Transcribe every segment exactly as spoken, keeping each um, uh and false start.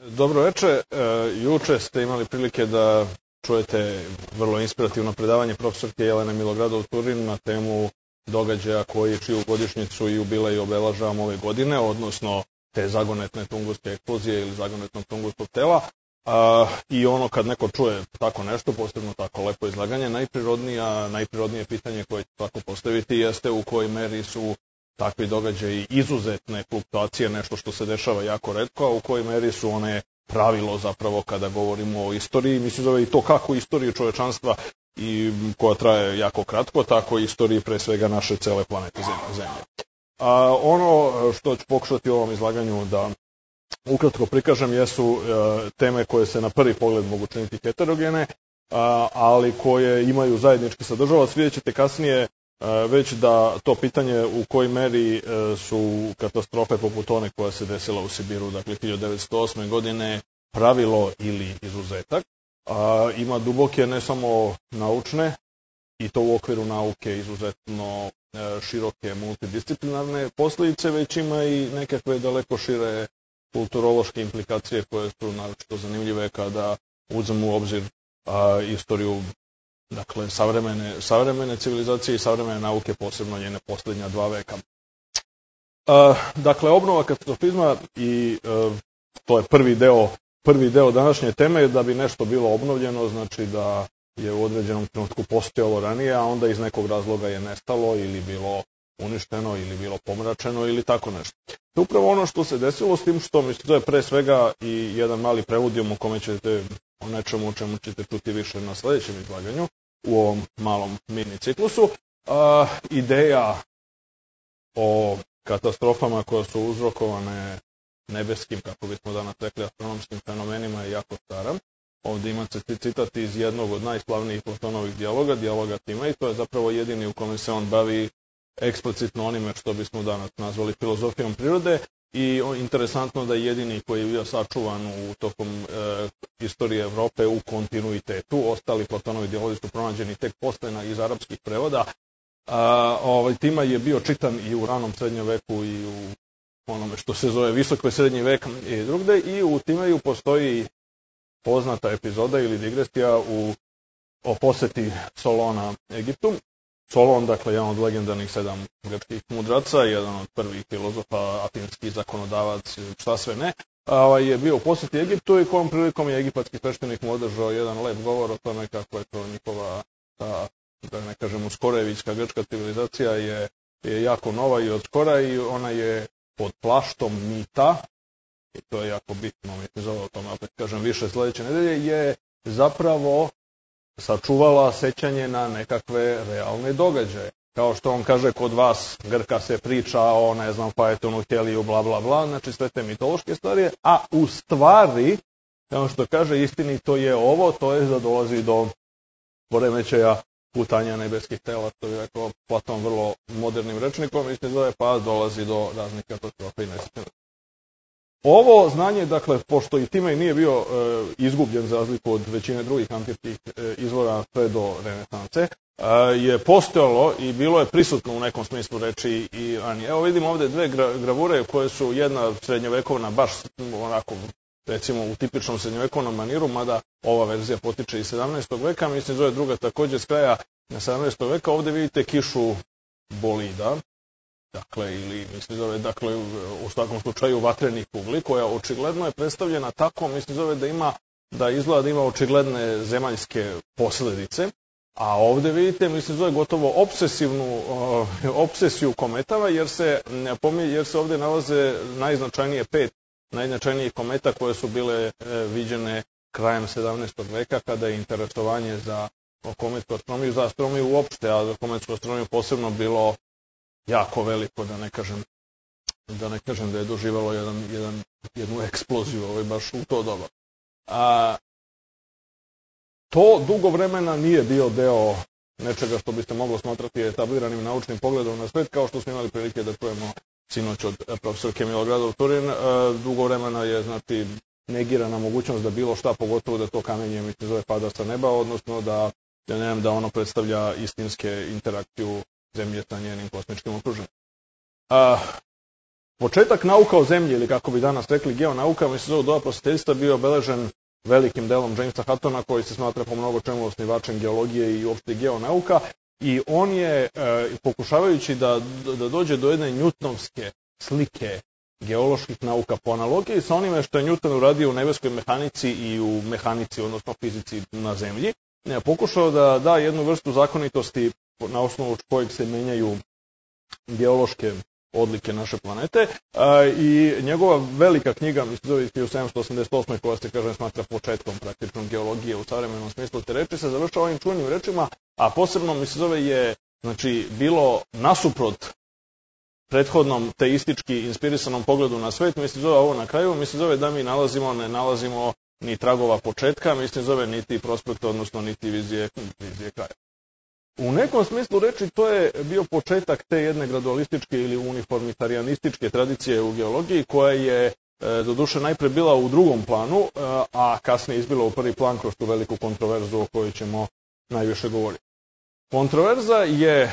Dobro veče. Juče ste imali prilike da čujete vrlo inspirativno predavanje profesorke Jelene Milogradov Turin na temu događaja koji čiju godišnjicu i jubilej obeležavamo ove godine, odnosno te zagonetne tunguske eksplozije ili zagonetnog tunguskog tela. A, I ono kad neko čuje tako nešto, posebno tako lepo izlaganje, najprirodnija, najprirodnije pitanje koje će tako postaviti jeste u kojoj meri su takvi događaji izuzetne fluktuacije, nešto što se dešava jako retko, a u kojoj meri su one pravilo zapravo kada govorimo o istoriji. Mislim zove i to kako istoriju čovečanstva i koja traje jako kratko, tako i istoriji pre svega naše cele planete Zemlje. A ono što ću pokušati u ovom izlaganju da ukratko prikažem jesu e, teme koje se na prvi pogled mogu činiti heterogene, a, ali koje imaju zajednički sadržavac. Vidjet ćete kasnije već da to pitanje u kojoj meri su katastrofe poput one koja se desila u Sibiru, dakle hiljadu devetsto osme. godine, pravilo ili izuzetak, a, ima duboke ne samo naučne, i to u okviru nauke izuzetno široke multidisciplinarne posljedice, već ima i nekakve daleko šire kulturološke implikacije koje su naročito zanimljive kada uzmemo u obzir a, istoriju dakle, savremene, savremene civilizacije i savremene nauke, posebno njene posljednja dva veka. E, dakle, obnova katastrofizma i e, to je prvi deo, prvi deo današnje teme, da bi nešto bilo obnovljeno, znači da je u određenom trenutku postojalo ranije, a onda iz nekog razloga je nestalo ili bilo uništeno ili bilo pomračeno ili tako nešto. To je upravo ono što se desilo, s tim što mislim da je pre svega i jedan mali preludijum o kome ćete, o nečemu o čemu ćete čuti više na sljedećem izlaganju, u ovom malom mini ciklusu. A, ideja o katastrofama koje su uzrokovane nebeskim, kako bismo danas rekli, astronomskim fenomenima je jako stara. Ovdje imate citat iz jednog od najslavnijih Platonovih dijaloga, dijaloga Timej, to je zapravo jedini u kome se on bavi eksplicitno onime što bismo danas nazvali filozofijom prirode, i interesantno da je jedini koji je bio sačuvan u tokom e, istorije Evrope u kontinuitetu. Ostali Platonovi dijalozi su pronađeni tek posle iz arapskih prevoda. A, ovaj, Timaj je bio čitan i u ranom srednjem veku i u onome što se zove visoki srednji vek i drugde, i u Timaju postoji poznata epizoda ili digresija u, o poseti Solona Egiptu. Solon, dakle, jedan od legendarnih sedam grčkih mudraca, jedan od prvih filozofa, atinski zakonodavac, šta sve ne, je bio u posjeti Egiptu i kojom prilikom je egipatski sveštenik mu održao jedan lep govor o tome kako je to njihova, ta, da ne kažem, uskorevićka grčka civilizacija je, je jako nova i od skora, i ona je pod plaštom mita, i to je jako bitno, mislim zove o tome, opet kažem više sljedeće nedelje, je zapravo sačuvala sećanje na nekakve realne događaje. Kao što on kaže, kod vas Grka se priča o, ne znam, Faetonu, Heliju, bla, bla, bla, znači sve te mitološke stvari, a u stvari, kao što kaže, istini to je ovo, to je da dolazi do poremećaja putanja nebeskih tela, što je rekao Platon vrlo modernim rečnikom, mislim zove, pa dolazi do raznih katastrofa i nesreća. Ovo znanje, dakle, pošto i Timej nije bio e, izgubljen za razliku od većine drugih antičkih e, izvora sve do renesanse, e, je postojalo i bilo je prisutno u nekom smislu reči i ranije. Evo vidimo ovdje dve gra, gravure koje su jedna srednjovekovna, baš onako, recimo u tipičnom srednjovekovnom maniru, mada ova verzija potiče iz sedamnaestog veka, mislim zove druga također s kraja sedamnaestog veka. Ovdje vidite kišu bolida, dakle, ili mislim zove, dakle, u svakom slučaju vatrenih kugli, koja očigledno je predstavljena tako, mislim zove, da ima, da izgleda da ima očigledne zemaljske posljedice, a ovdje vidite, mislim zove, gotovo obsesivnu uh, obsesiju kometama, jer se, jer se ovdje nalaze najznačajnije pet najznačajnijih kometa koje su bile uh, viđene krajem sedamnaestog veka, kada je interesovanje za kometsku astronomiju, za astronomiju uopšte, a za kometsku astronomiju posebno bilo jako veliko, da ne kažem, da ne kažem da je doživalo jedan, jedan, jednu eksploziju ovaj, baš u to doba. A, to dugo vremena nije bio deo nečega što biste moglo smatrati etabliranim naučnim pogledom na svet, kao što smo imali prilike da čujemo sinoć od profesorke Milogradov Turin. A, dugo vremena je, znači, negirana mogućnost da bilo šta, pogotovo da to kamenje, mislim, zove, pada sa neba, odnosno da, da, ne znam, da ono predstavlja istinske interakciju Zemlje sa njenim kosmičkim okruženjem. početak nauka o zemlji, ili kako bi danas rekli geonauka, mislim se zove doba prosvjetiteljstva, bio obeležen velikim delom Jamesa Huttona, koji se smatra po mnogo čemu osnivačem geologije i uopšte geonauka, i on je, pokušavajući da, da dođe do jedne njutnovske slike geoloških nauka po analogiji sa onime što je Newton uradio u nebeskoj mehanici i u mehanici, odnosno fizici na zemlji, pokušao da da jednu vrstu zakonitosti na osnovu kojeg se menjaju geološke odlike naše planete, i njegova velika knjiga, mislim zove hiljadu sedamsto osamdeset osme, koja se, kažem, smatra početkom praktično geologije u savremenom smislu te reči, se završava ovim čuvenim rečima, a posebno, mislim zove, je, znači, bilo nasuprot prethodnom teistički inspirisanom pogledu na svet, mislim zove ovo na kraju, mislim zove da mi nalazimo, ne nalazimo ni tragova početka, mislim zove niti prospekta, odnosno niti vizije, vizije kraja. U nekom smislu reči to je bio početak te jedne gradualističke ili uniformitarianističke tradicije u geologiji, koja je doduše najpre bila u drugom planu, a kasnije izbila u prvi plan kroz tu veliku kontroverzu o kojoj ćemo najviše govoriti. Kontroverza je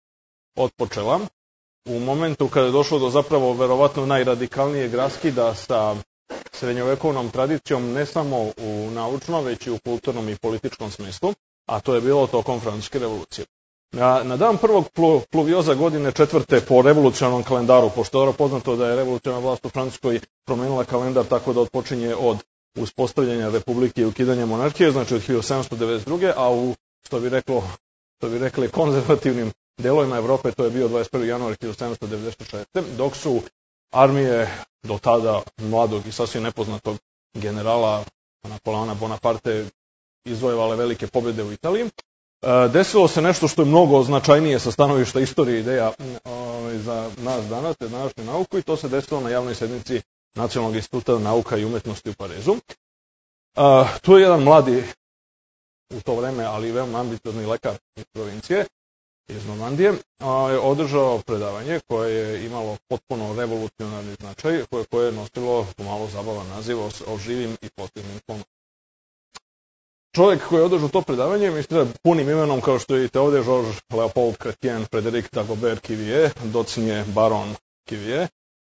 otpočela u momentu kada je došlo do zapravo verovatno najradikalnijeg raskida sa srednjovekovnom tradicijom, ne samo u naučnom, već i u kulturnom i političkom smislu, a to je bilo tokom Francuske revolucije. Na, na dan prvog pluvioza godine četvrte po revolucionarnom kalendaru, pošto je poznato da je revolucionarna vlast u Francuskoj promenila kalendar tako da odpočinje od uspostavljanja republike i ukidanja monarhije, znači od hiljadu sedamsto devedeset druge, a u, što bi reklo, što bi rekli, konzervativnim delovima Evrope to je bio dvadeset prvi januar hiljadu sedamsto devedeset šeste, dok su armije do tada mladog i sasvim nepoznatog generala Napoleona Bonaparte izvojevale velike pobjede u Italiji. Desilo se nešto što je mnogo značajnije sa stanovišta istorije i ideja za nas danas, za današnju nauku, i to se desilo na javnoj sednici Nacionalnog instituta nauka i umetnosti u Parizu. Tu je jedan mladi, u to vreme, ali veoma ambiciozni lekar iz provincije, iz Normandije, održao predavanje koje je imalo potpuno revolucionarni značaj, koje, koje je nosilo pomalo zabavan naziv o, o živim i postignim slonovima. Čovjek koji je održao to predavanje, mislim da punim imenom, kao što vidite ovdje, Georges Leopold Chrétien Frédéric Dagobert Cuvier, docnije baron Cuvier,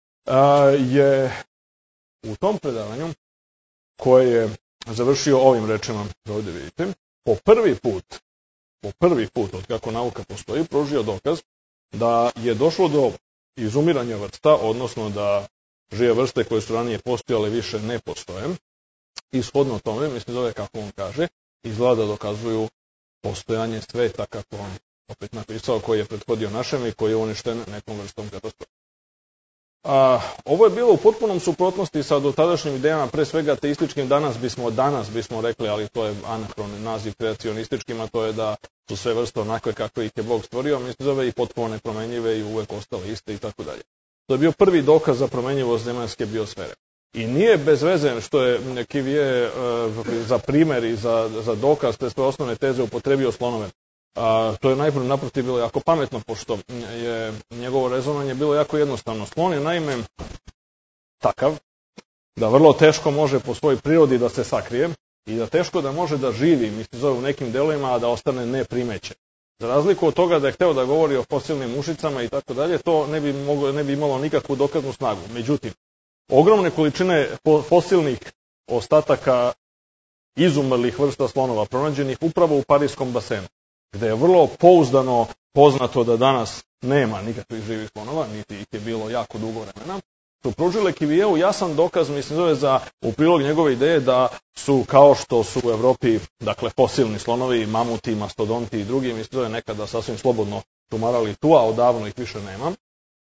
je u tom predavanju, koje je završio ovim rečima, ovdje vidite, po prvi put, po prvi put od kako nauka postoji, pružio dokaz da je došlo do izumiranja vrsta, odnosno da žive vrste koje su ranije postojale više ne postoje. I shodno tome, mislim zove kako on kaže, izgleda da dokazuju postojanje sveta, kako on opet napisao, koji je prethodio našem i koji je uništen nekom vrstom katastrofe. A, ovo je bilo u potpunom suprotnosti sa dotadašnjim idejama, pre svega ateističkim. Danas bismo, danas bismo rekli, ali to je anahron naziv, kreacionističkim, a to je da su sve vrste onakve kako ih je Bog stvorio, mislim zove, i potpuno nepromenjive i uvek ostale iste i tako dalje. To je bio prvi dokaz za promenjivost zemaljske biosfere. I nije bez veze što je Cuvier za primjer i za, za dokaz te sve osnovne teze upotrebio slonove. A, to je najprve naprotiv bilo jako pametno, pošto je njegovo rezonovanje bilo jako jednostavno. Slon je naime takav da vrlo teško može po svojoj prirodi da se sakrije i da teško da može da živi, mislim zove, u nekim delovima, a da ostane neprimećen. Za razliku od toga da je hteo da govori o fosilnim mušicama i tako dalje, to ne bi, moglo, ne bi imalo nikakvu dokaznu snagu. Međutim, ogromne količine fosilnih ostataka izumrlih vrsta slonova pronađenih upravo u Pariskom basenu, gde je vrlo pouzdano poznato da danas nema nikakvih živih slonova, niti ih je bilo jako dugo vremena, su pružile Cuvieru jasan dokaz, mislim zove, za u prilog njegove ideje da su, kao što su u Evropi, dakle, fosilni slonovi, mamuti, mastodonti i drugi, mislim zove, nekada sasvim slobodno tumarali tu, a odavno ih više nema.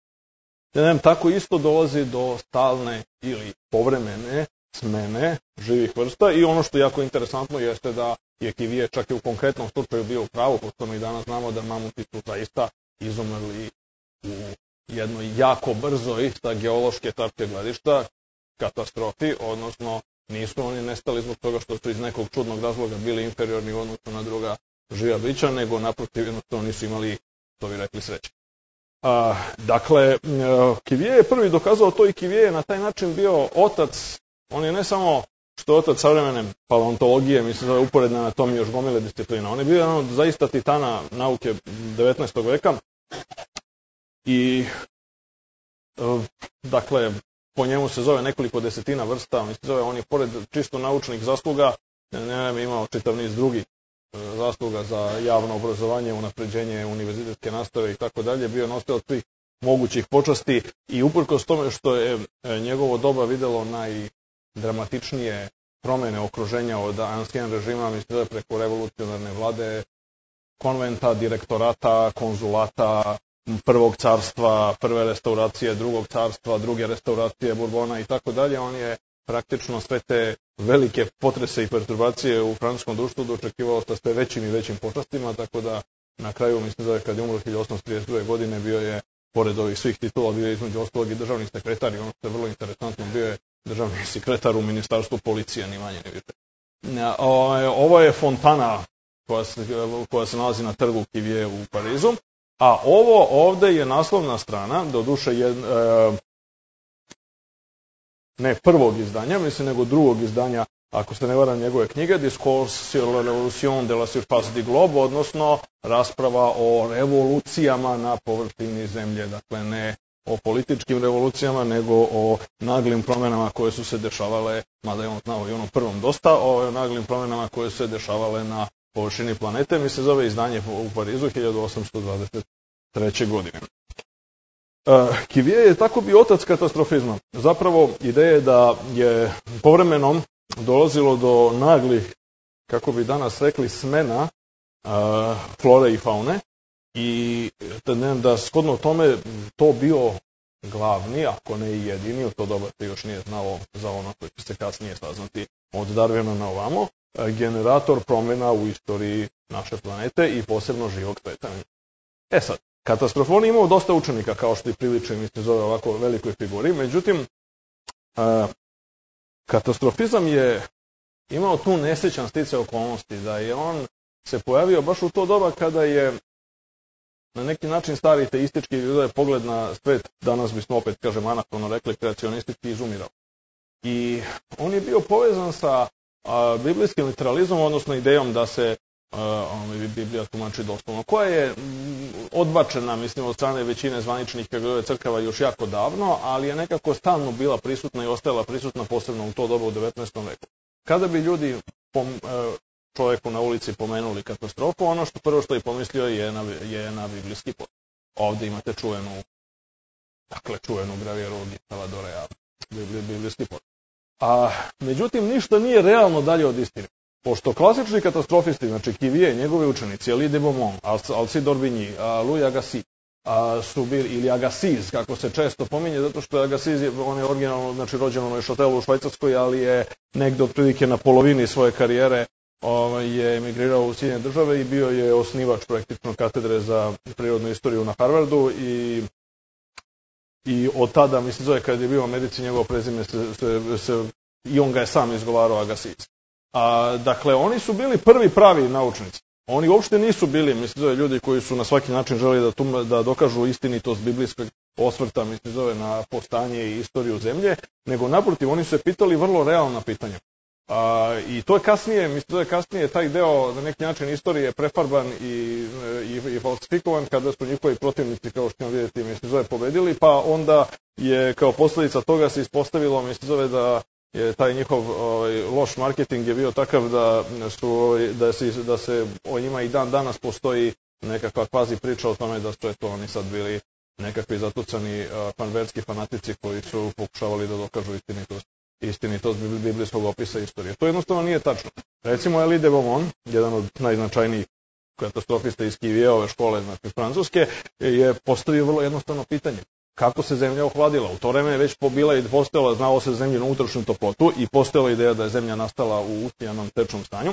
Ne, tako isto dolazi do stalne ili povremene smene živih vrsta, i ono što je jako interesantno jeste da je Cuvier čak i u konkretnom slučaju bio u pravu, pošto mi danas znamo da mamuti su zaista izumrli u jednoj jako brzoj, sa geološke tačke gledišta, katastrofi, odnosno nisu oni nestali zbog toga što su iz nekog čudnog razloga bili inferiorni u odnosu na druga živa bića, nego naprotiv jednostavno nisu imali, to bi rekli, sreće. A, dakle, Cuvier je prvi dokazao to, i Cuvier je na taj način bio otac, on je ne samo što je otac savremene paleontologije, mislim da je uporedna anatomija još gomile disciplina, on je bio jedan od zaista titana nauke devetnaestog veka, i dakle, po njemu se zove nekoliko desetina vrsta, on se zove, on je pored čisto naučnih zasluga, ne bi imao čitav niz drugih zasluga za javno obrazovanje, unapređenje univerzitetske nastave i tako dalje, bio nosilac svih mogućih počasti i uprkos tome što je njegovo doba videlo najdramatičnije promene okruženja od Ancien režima, mislim da preko revolucionarne vlade, konventa, direktorata, konzulata, prvog carstva, prve restauracije, drugog carstva, druge restauracije, Bourbona i tako dalje, on je praktično sve te velike potrese i perturbacije u francuskom društvu dočekivao sa sve većim i većim počastima, tako da na kraju, mislim da je kad je umro hiljadu osamsto trideset druge. godine, bio je, pored ovih svih titula, bio je između ostalog i državni sekretar i ono što je vrlo interesantno, bio je državni sekretar u ministarstvu policije, ni manje ni više. Ovo je fontana koja se, koja se nalazi na trgu Cuvier u Parizu, a ovo ovde je naslovna strana, doduše je, e, ne prvog izdanja, mislim, nego drugog izdanja, ako se ne varam, njegove knjige, Discours sur la révolution de la surface du globe, odnosno rasprava o revolucijama na površini zemlje, dakle ne o političkim revolucijama, nego o naglim promenama koje su se dešavale, mada je on znao i onom prvom dosta, o naglim promenama koje su se dešavale na površini planete, mi se zove izdanje u Parizu hiljadu osamsto dvadeset treće. godine. Cuvier je tako bio otac katastrofizma. Zapravo ideje da je povremenom dolazilo do naglih, kako bi danas rekli, smena flore i faune i da shodno tome to bio glavni, ako ne i jedini, u to doba se još nije znalo za ono koje će se kasnije saznati od Darwina na ovamo, generator promjena u istoriji naše planete i posebno živog sveta. E sad, katastrofon je imao dosta učenika, kao što i priliče mi se zove ovako velikoj figuri, međutim, katastrofizam je imao tu nesrećan sticaj okolnosti, da je on se pojavio baš u to doba kada je na neki način stari teistički pogled na svet, danas bismo opet, kažem, anahrono rekli, kreacionistički izumirao. I on je bio povezan sa a, biblijskim literalizmom, odnosno idejom da se a, Biblija tumači doslovno, koja je odbačena, mislim, od strane većine zvaničnih crkava još jako davno, ali je nekako stalno bila prisutna i ostajala prisutna posebno u to doba u devetnaestom veku. Kada bi ljudi pom, čovjeku na ulici pomenuli katastrofu, ono što prvo što je pomislio je na, je na biblijski pot. Ovde imate čuvenu, dakle, čuvenu gravijeru od Salvadorea, biblijski pot. A, međutim, ništa nije realno dalje od istine. Pošto klasični katastrofisti, znači Cuvier, njegovi učenici, Elie de Beaumont, Alcide d'Orbigny, Louis Agassiz, su bili, ili Agassiz, kako se često pominje, zato što je Agassiz, on je originalno, znači, rođen u Neuchâtelu u Švajcarskoj, ali je negde otprilike na polovini svoje karijere je emigrirao u Sjedinjene države i bio je osnivač praktično katedre za prirodnu istoriju na Harvardu i i od tada, mislim, zove, kad je bio u Americi, njegovo prezime se, se, se i on ga je sam izgovarao Agassiz. A, dakle, oni su bili prvi pravi naučnici. Oni uopšte nisu bili, mislim, zove, ljudi koji su na svaki način želi da, tum, da dokažu istinitost biblijskog osvrta, mislim, zove, na postanje i istoriju zemlje, nego naprotiv, oni su se pitali vrlo realna pitanja. A, I to je kasnije, mislim da je kasnije taj deo na neki način istorije prefarban i, i, i falsifikovan kada su njihovi protivnici, kao što ćemo vidjeti, mislim zove, pobedili, pa onda je kao posljedica toga se ispostavilo, mislim zove, da je taj njihov ovaj, loš marketing je bio takav da, su, ovaj, da, se, da se o njima i dan danas postoji nekakva kvazi priča o tome da su eto oni sad bili nekakvi zatucani uh, panverski fanatici koji su pokušavali da dokažu istinitost. istinitost biblijskog opisa istorije. To jednostavno nije tačno. Recimo, Elie de Beaumont, jedan od najznačajnijih katastrofista iz Cuvierove škole, znači Francuske, je postavio vrlo jednostavno pitanje. Kako se zemlja ohladila? U to vreme je već pobila i postojala, znalo se zemlju na unutrašnju toplotu i postojala ideja da je zemlja nastala u ustijanom tečnom stanju.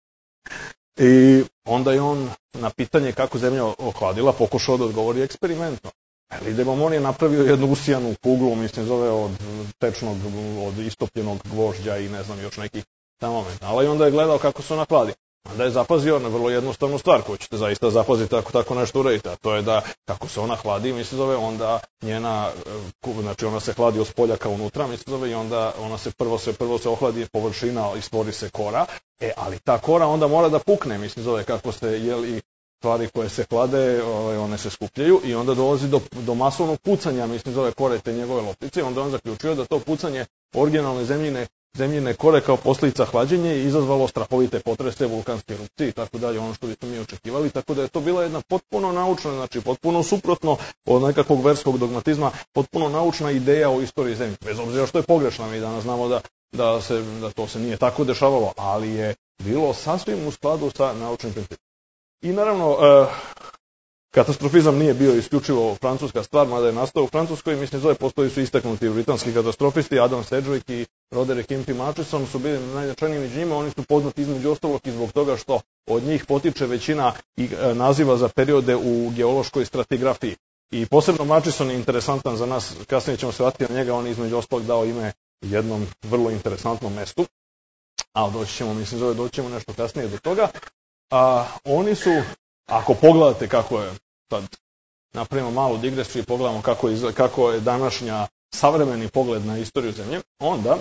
I onda je on na pitanje kako zemlja ohladila pokušao da odgovori eksperimentno. Elie de Beaumont je napravio jednu usijanu kuglu, mislim, zove od tečnog, od istopljenog gvožđa i ne znam još nekih tamo metala i onda je gledao kako se ona hladi. Onda je zapazio na vrlo jednostavnu stvar koju ćete zaista zapaziti ako tako nešto uradite, a to je da kako se ona hladi, mislim, zove, onda njena, znači ona se hladi od spolja ka unutra, mislim, zove, i onda ona se prvo se prvo se ohladi površina i stvori se kora, e, ali ta kora onda mora da pukne, mislim, zove, kako se, jel, i stvari koje se hlade, one se skupljaju i onda dolazi do, do masovnog pucanja, mislim, zove kore te njegove loptice i onda on zaključio da to pucanje originalne zemljine, zemljine kore kao posljedica hlađenja je izazvalo strahovite potrese, vulkanske erupcije i tako dalje, ono što bismo mi očekivali, tako da je to bila jedna potpuno naučna, znači potpuno suprotno od nekakvog verskog dogmatizma, potpuno naučna ideja o istoriji zemlje. Bez obzira što je pogrešna, mi danas znamo da, da, se, da to se nije tako dešavalo, ali je bilo sasvim u skladu sa naučnim principom. I naravno, e, katastrofizam nije bio isključivo francuska stvar, mada je nastao u Francuskoj, mislim, zove, postoji su istaknuti britanski katastrofisti, Adam Sedgwick i Roderick Impey Murchison su bili najznačajniji među njima, oni su poznati između ostalog i zbog toga što od njih potiče većina i, e, naziva za periode u geološkoj stratigrafiji. I posebno Murchison je interesantan za nas, kasnije ćemo se vratiti na njega, on je između ostalog dao ime jednom vrlo interesantnom mestu, ali doći ćemo, mislim, zove, doći ćemo nešto kasnije do toga. A, oni su, ako pogledate kako je, sad napravimo malu digresiju i pogledamo kako je, kako je današnja savremeni pogled na istoriju zemlje, onda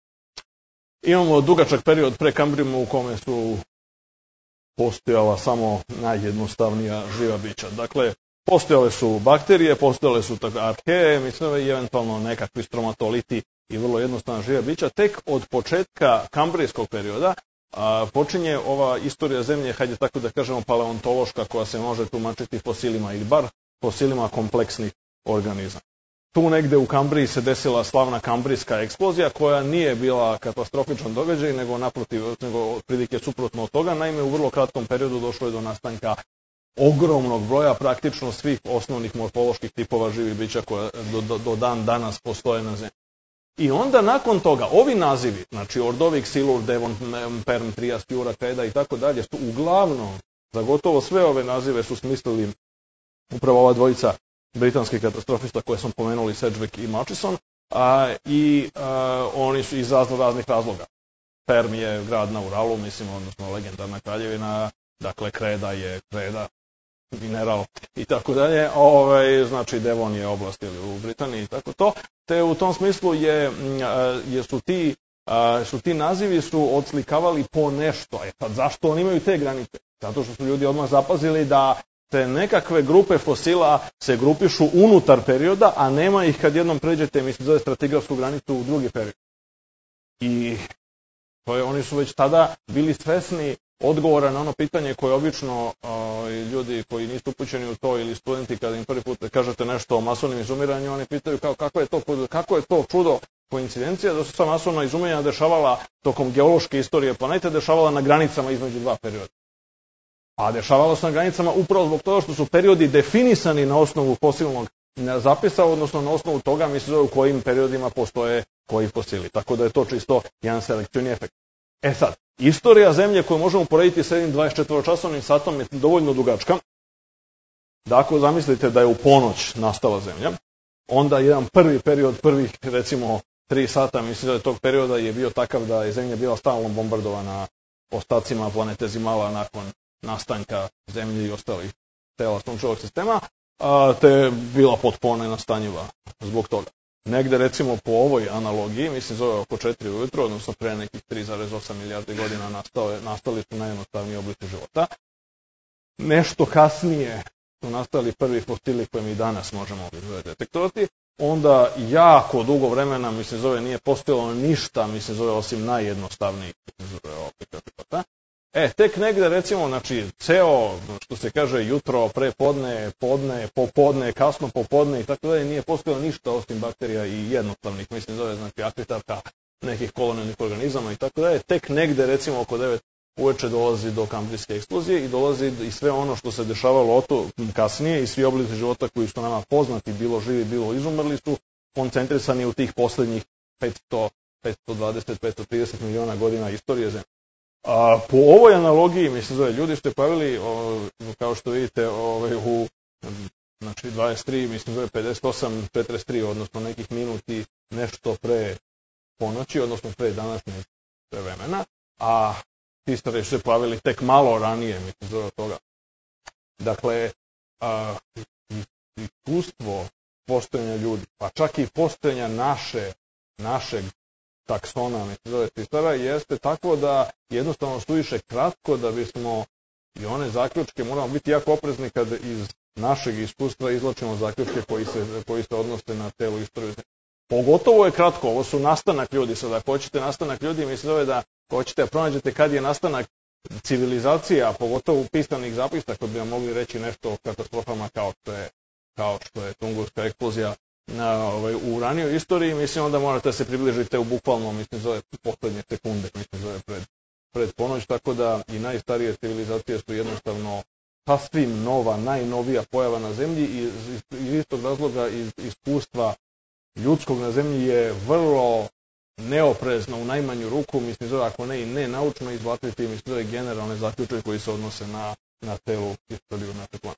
imamo dugačak period pre Kambrijuma u kome su postojala samo najjednostavnija živa bića. Dakle, postojale su bakterije, postojale su arheje, mislim, i eventualno nekakvi stromatoliti i vrlo jednostavna živa bića. Tek od početka kambrijskog perioda a, počinje ova istorija zemlje, hajde tako da kažemo paleontološka, koja se može tumačiti fosilima ili bar fosilima kompleksnih organizama. Tu negde u Kambriji se desila slavna kambrijska eksplozija, koja nije bila katastrofičan događaj, nego naprotiv, nego otprilike suprotno od toga. Naime, u vrlo kratkom periodu došlo je do nastanka ogromnog broja praktično svih osnovnih morfoloških tipova živih bića koja do, do, do dan danas postoje na zemlji. I onda nakon toga, ovi nazivi, znači Ordovik, Silur, Devon, Perm, Trias, Jura, Kreda i tako dalje, su uglavnom, za gotovo sve ove nazive su smislili upravo ova dvojica britanskih katastrofista koje sam pomenuli, Sedgwick i Murchison, a, i a, oni su iz razno raznih razloga. Perm je grad na Uralu, mislim, odnosno legendarna kraljevina, dakle Kreda je Kreda, mineral i tako dalje, ovaj, znači Devon je oblast ili u Britaniji i tako to, te u tom smislu je, je su, ti, su ti nazivi su odslikavali po nešto. E sad, zašto oni imaju te granice? Zato što su ljudi odmah zapazili da te nekakve grupe fosila se grupišu unutar perioda, a nema ih kad jednom pređete, mislim, zove stratigrafsku granicu u drugi period. I to je, oni su već tada bili svesni odgovora na ono pitanje koje obično uh, ljudi koji nisu upućeni u to ili studenti kada im prvi put kažete nešto o masovnim izumiranju, oni pitaju kao kako je to, kako je to čudo, koincidencija da su sva masovna izumiranja dešavala tokom geološke istorije planete, dešavala na granicama između dva perioda. A dešavalo se na granicama upravo zbog toga što su periodi definisani na osnovu fosilnog zapisa, odnosno na osnovu toga mi se zove u kojim periodima postoje koji fosili. Tako da je to čisto jedan selekcioni efekt. E sad, istorija zemlje koju možemo porediti s jednim dvadesetčetvoročasovnim satom je dovoljno dugačka. Da ako zamislite da je u ponoć nastala zemlja, onda jedan prvi period, prvih recimo tri sata, mislim da je tog perioda je bio takav da je zemlja bila stalno bombardovana ostacima planete Zimala nakon nastanka zemlje i ostalih tela sunčevog sistema, a, te je bila potpuno nenastanjiva zbog toga. Negde recimo po ovoj analogiji, mislim zove oko četiri ujutro, odnosno pre nekih tri zarez osam milijardi godina nastale, nastali su najjednostavniji oblici života. Nešto kasnije su nastali prvi fosili koje mi danas možemo detektovati. Onda jako dugo vremena, mislim zove, nije postojalo ništa, mislim zove, osim najjednostavnijih oblika života. E, tek negde recimo, znači, ceo, što se kaže, jutro, prepodne, podne, popodne, kasno popodne i tako dalje, nije postojalo ništa osim bakterija i jednostavnih, mislim, zove, znači, akvitarka, nekih kolonijalnih organizama i tako dalje. Tek negde, recimo, oko devet uveče dolazi do kambrijske eksplozije i dolazi i sve ono što se dešavalo oto kasnije i svi oblici života koji su nama poznati, bilo živi, bilo izumrli, su koncentrisani u tih poslednjih petsto, petsto dvadeset, petsto trideset miliona godina istorije zemlje. A po ovoj analogiji, mislim, zove, ljudi ste pojavili, o, kao što vidite, ove, u znači, dvadeset tri, mislim, zove, pedeset osam, četrdeset tri, odnosno nekih minuti nešto pre ponoći, odnosno pre današnjeg vremena, a ti ste se pojavili tek malo ranije, mislim, zove, od toga. Dakle, a, iskustvo postojanja ljudi, pa čak i postojanja naše, našeg taksona, mislim, zove, Tistara, jeste tako da jednostavno suviše kratko da bismo I one zaključke moramo biti jako oprezni kad iz našeg iskustva izlačimo zaključke koji se, koji se odnose na celu istoriju. Pogotovo je kratko, ovo su nastanak ljudi, sada ako hoćete nastanak ljudi, mi se zove da hoćete da pronađete kad je nastanak civilizacije, a pogotovo u pisanih zapisa, kad bi vam mogli reći nešto o katastrofama kao što je, kao što je Tungurska eksplozija na, ovaj, u ranijoj istoriji, mislim onda morate se približite u bukvalno, mislim zove poslednje sekunde, mislim zove pred, pred ponoć, tako da i najstarije civilizacije su jednostavno sasvim nova, najnovija pojava na zemlji i iz, iz istog razloga iz iskustva ljudskog na zemlji je vrlo neoprezno u najmanju ruku, mislim zove, ako ne i ne naučno izvlačiti, mislim zove generalne zaključke koji se odnose na, na celu istoriju naše planete.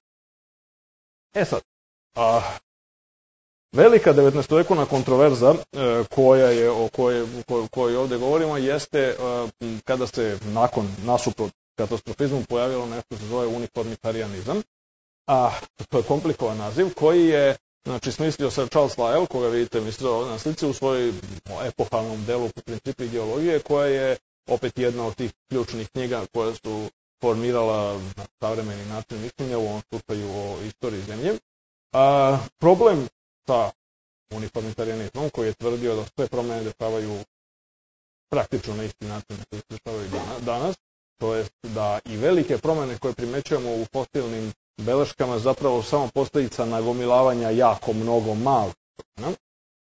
E sad, a, velika devetnaestovekovna kontroverza e, koja je, o kojoj, koj, koj ovde govorimo jeste e, kada se nakon nasuprot katastrofizmu pojavilo nešto se zove uniformitarianizam, a to je komplikovan naziv koji je znači smislio Sir Charles Lyell, koga vidite mislio ovdje na slici u svojoj epohalnom delu po principi geologije, koja je opet jedna od tih ključnih knjiga koja su formirala na savremeni način mišljenja, u ovom slučaju o istoriji zemlje. A, problem sa uniformitarianizmom koji je tvrdio da sve promene dešavaju praktično na isti način koji se dešavaju danas, to je da i velike promene koje primećujemo u fosilnim beleškama zapravo samo posljedica nagomilavanja jako mnogo malih promena,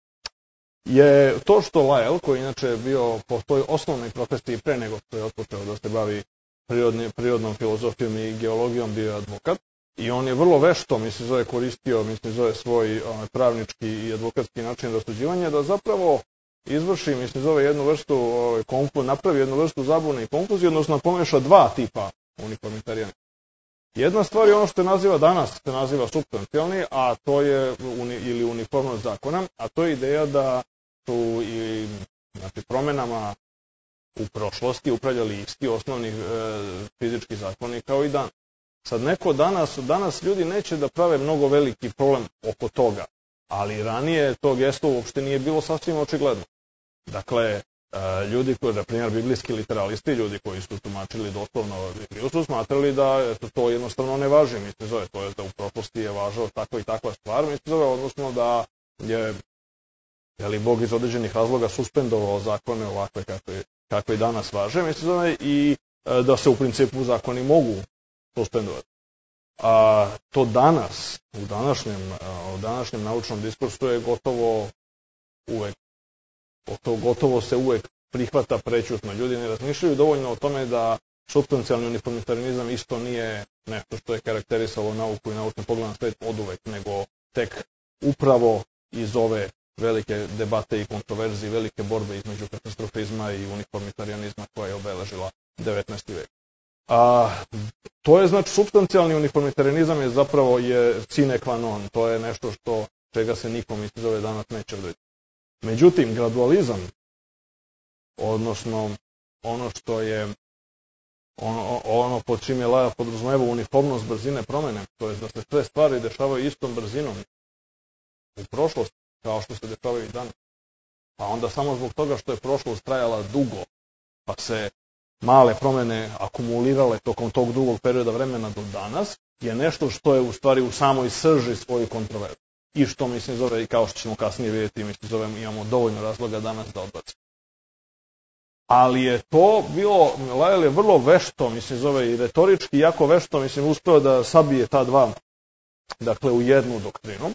je to što Lyell, koji inače je bio po toj osnovnoj profesiji pre nego što je otpočeo da se bavi prirodni, prirodnom filozofijom i geologijom, bio je advokat, i on je vrlo vešto, mislim, zove koristio, mislim, zove svoj onaj, pravnički i advokatski način rasuđivanja, da zapravo izvrši, mislim, zove jednu vrstu, ovaj, konfu, napravi jednu vrstu zabune i konfuzije, odnosno pomeša dva tipa uniformitarijanizma. Jedna stvar je ono što se naziva danas, se naziva supstancijalni, a to je uni, ili uniformnost zakona, a to je ideja da su i znači, promenama u prošlosti upravljali isti osnovni e, fizički zakoni kao i dan. Sad neko danas, danas ljudi neće da prave mnogo veliki problem oko toga, ali ranije to gesto uopšte nije bilo sasvim očigledno. Dakle, ljudi koji, na primjer, biblijski literalisti, ljudi koji su tumačili doslovno Bibliju, su smatrali da eto, to jednostavno ne važi, mislim zove, to je da u prošlosti je važao takva i takva stvar, mislim zove, odnosno da je, je li Bog iz određenih razloga suspendovao zakone ovakve kakve, kakve i danas važe, mislim zove, i da se u principu zakoni mogu suspendovati. A to danas, u današnjem, u današnjem naučnom diskursu je gotovo uvek To gotovo se uvek prihvata prećutno. Ljudi ne razmišljaju dovoljno o tome da supstancijalni uniformitarianizam isto nije nešto što je karakterisalo nauku i naučni pogled na svet od uvek, nego tek upravo iz ove velike debate i kontroverzije, velike borbe između katastrofizma i uniformitarianizma koja je obeležila devetnaesti vek. A, to je znači supstancijalni uniformitarianizam je zapravo je sine qua non, to je nešto što čega se nikom iz ove danas neće odreći. Međutim, gradualizam, odnosno ono što je, ono, ono pod čim je Lyell podrazumevao uniformnost brzine promene, to je da se sve stvari dešavaju istom brzinom u prošlosti, kao što se dešavaju i danas. Pa onda samo zbog toga što je prošlost trajala dugo, pa se male promene akumulirale tokom tog dugog perioda vremena do danas, je nešto što je u stvari u samoj srži svoju kontroverzu. I što, mislim, zove, i kao što ćemo kasnije vidjeti, mislim, zove, imamo dovoljno razloga danas da odbacimo. Ali je to bilo, Lyell je vrlo vešto, mislim, zove, i retorički jako vešto, mislim, uspeo da sabije ta dva, dakle, u jednu doktrinu.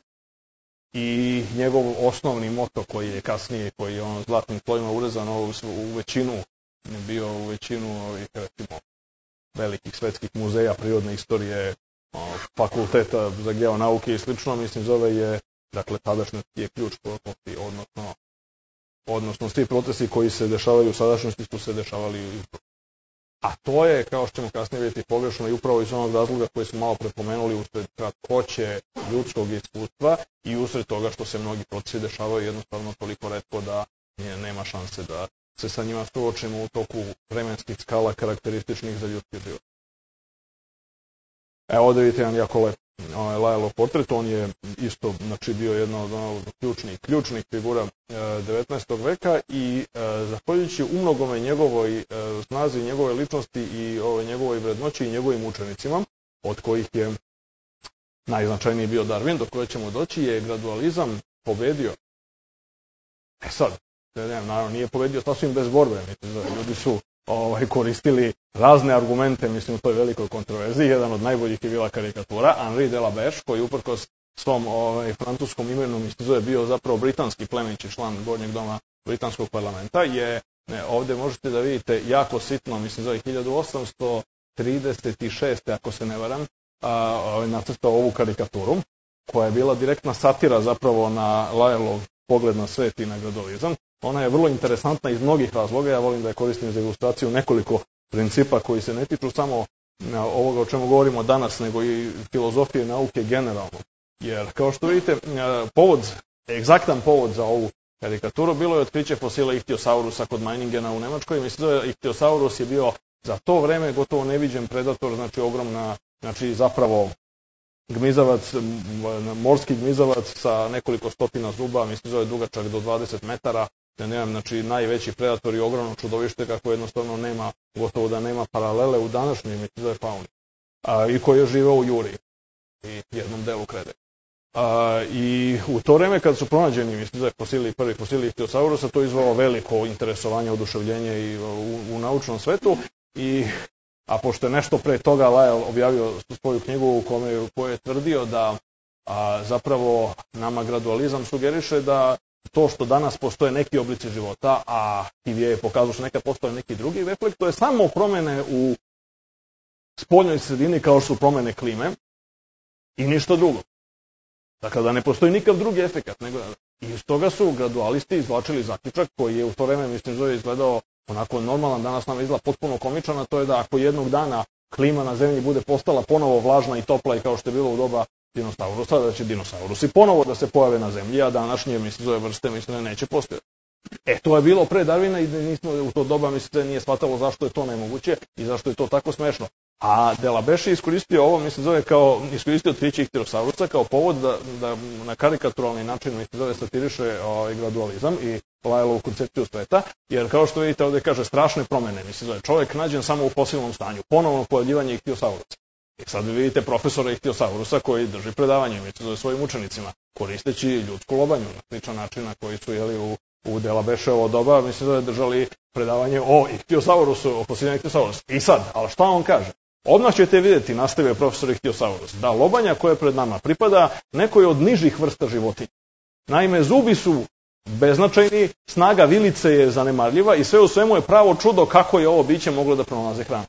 I njegov osnovni moto koji je kasnije, koji je ono zlatnim slojima urezan u, u većinu, bio u većinu ovih, recimo, velikih svetskih muzeja prirodne istorije, fakulteta za geonauke i slično, mislim, zove je, dakle, tadašnjosti je ključ prošlosti, odnosno, odnosno svi procesi koji se dešavaju u sadašnjosti su se dešavali i u prošlosti. A to je, kao što ćemo kasnije vidjeti, pogrešno i upravo iz onog razloga koji smo malo prepomenuli usred kratkoće ljudskog iskustva i usred toga što se mnogi procesi dešavaju jednostavno toliko retko da nema šanse da se sa njima suočimo u toku vremenskih skala karakterističnih za ljudski život. Evo ovdje vidite jedan jako lep Lyellov portret, on je isto znači, bio jedna od ono, ključnih, ključnih figura devetnaestog veka i zahvaljujući umnogome njegovoj snazi, njegove ličnosti i ove, njegovoj vrednoći i njegovim učenicima, od kojih je najznačajniji bio Darwin, do koje ćemo doći, je gradualizam pobedio. E sad, naravno, nije pobedio sasvim bez borbe, ljudi su ovaj, koristili razne argumente, mislim, u toj velikoj kontroverziji. Jedan od najboljih je bila karikatura, Henri de la Beche, koji uprkos svom ovaj, francuskom imenu, mislim, je bio zapravo britanski plemići član Gornjeg doma britanskog parlamenta, je, ne, ovde možete da vidite jako sitno, mislim, zove hiljadu osamsto trideset šeste. ako se ne varam, a, nacrtao ovu karikaturu, koja je bila direktna satira zapravo na Lyellov pogled na svet i na gradualizam. Ona je vrlo interesantna iz mnogih razloga, ja volim da je koristim za ilustraciju nekoliko principa koji se ne tiču samo ovoga o čemu govorimo danas, nego i filozofije nauke generalno. Jer, kao što vidite, povod, egzaktan povod za ovu karikaturu bilo je otkriće fosila Ihtiosaurusa kod Meiningena u Nemačkoj. Mislim da Ihthiosaurus je bio za to vreme gotovo neviđen predator, znači ogromna, znači zapravo gmizavac, morski gmizavac sa nekoliko stotina zuba, mislim da je dugačak do dvadeset metara, ja nemam, znači najveći predator i ogromno čudovište kako jednostavno nema, gotovo da nema paralele u današnjoj, mislim da je fauni, a, i koji je živeo u Juri i jednom delu Krede. A, I u to vreme kad su pronađeni, mislim da je fosili, prvi fosili Ihtiosaurusa, to je izvalo veliko interesovanje, oduševljenje i u, u naučnom svetu, i a pošto je nešto pre toga Lyell objavio svoju knjigu u kome, u kojoj je tvrdio da a, zapravo nama gradualizam sugeriše da to što danas postoje neki oblici života, a Cuvier je pokazao što nekad postoje neki drugi, reflektuje samo promene u spoljnoj sredini kao što su promene klime i ništa drugo. Dakle, da ne postoji nikav drugi efekat. Nego, i iz toga su gradualisti izvlačili zaključak koji je u to vreme, mislim, zove izgledao onako normalan, danas nam izgleda potpuno komičan, a to je da ako jednog dana klima na zemlji bude postala ponovo vlažna i topla i kao što je bilo u doba dinosaurusa, da će dinosaurusi ponovo da se pojave na zemlji, a današnje, mislim, zove vrste, mislim, da neće postojati. E, to je bilo pre Darwina i nismo u to doba, mislim, da nije shvatalo zašto je to nemoguće i zašto je to tako smešno. A de la Beche je iskoristio ovo, mislim, zove kao, iskoristio otkriće Ihtiosaurusa kao povod da, da na karikaturalni način, mislim, zove satiriše ovaj, gradualizam i Lyellovu koncepciju sveta, jer kao što vidite ovde kaže strašne promene, mislim, zove čovjek nađen samo u fosilnom stanju, ponovno pojavljivanje Ihtiosaurusa. I sad vidite profesora Ihtiosaurusa koji drži predavanje, mislim, zove svojim učenicima, koristeći ljudsku lobanju na sličan način na koji su jeli u, u de la Becheovo doba, mislim, zove držali predavanje o Ihtiosaurusu, o fosilnom Ihtiosaurusu. I sad, ali šta on kaže? Odmah ćete vidjeti, nastavio profesor Ihthiosaurus, da lobanja koja pred nama pripada nekoj od nižih vrsta životinja. Naime, zubi su beznačajni, snaga vilice je zanemarljiva i sve u svemu je pravo čudo kako je ovo biće moglo da pronalaze hranu.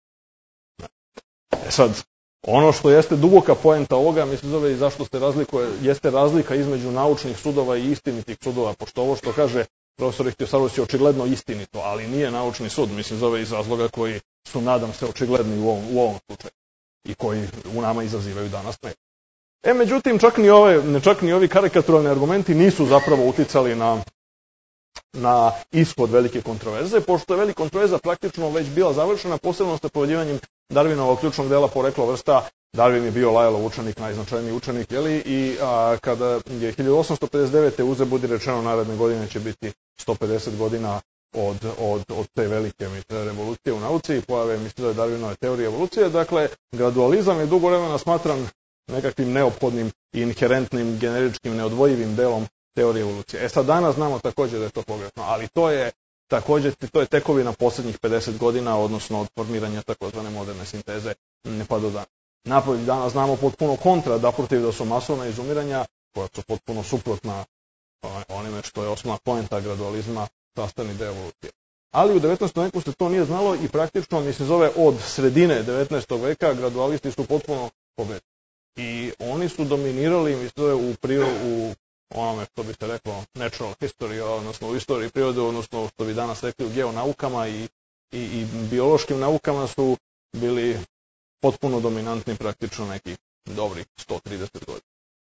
E sad, ono što jeste duboka poenta ovoga, mislim zove i zašto se razlikuje, jeste razlika između naučnih sudova i istinitih sudova, pošto ovo što kaže profesor Ihthiosaurus je očigledno istinito, ali nije naučni sud, mislim zove iz razloga koji su, nadam se, očigledni u ovom, u ovom slučaju i koji u nama izazivaju danas ne. E, međutim, čak ni, ove, čak ni ovi karikaturalni argumenti nisu zapravo uticali na, na ishod velike kontroverze, pošto je velika kontroverza praktično već bila završena, posebno sa pojavljivanjem Darwinovog ključnog dela poreklo vrsta. Darwin je bio Lyellov učenik, najznačajniji učenik, jeli, i a, kada je hiljadu osamsto pedeset devete uzebudi rečeno naredne godine će biti sto pedeset godina od, od, od te velike revolucije u nauci i pojave, mislim da je Darwinove teorije evolucije. Dakle, gradualizam je dugo vremena smatran nekakvim neophodnim i inherentnim, generičkim, neodvojivim delom teorije evolucije. E sad, danas znamo također da je to pogrešno, ali to je također, to je tekovina posljednjih pedeset godina, odnosno od formiranja takozvane moderne sinteze pa do dana. Naprotiv, danas znamo potpuno kontra, da protiv da su masovna izumiranja, koja su potpuno suprotna onime što je osnovna poenta gradualizma, sastavni deo evolucije. Ali u devetnaestom veku se to nije znalo i praktično, mislim, zove od sredine devetnaestog veka gradualisti su potpuno pobedili. I oni su dominirali, mislim, zove u prirodu, u onome što bi se reklo natural history, odnosno u istoriji prirode, odnosno što bi danas rekli u geonaukama i, i, i biološkim naukama su bili potpuno dominantni praktično nekih dobrih sto trideset godina.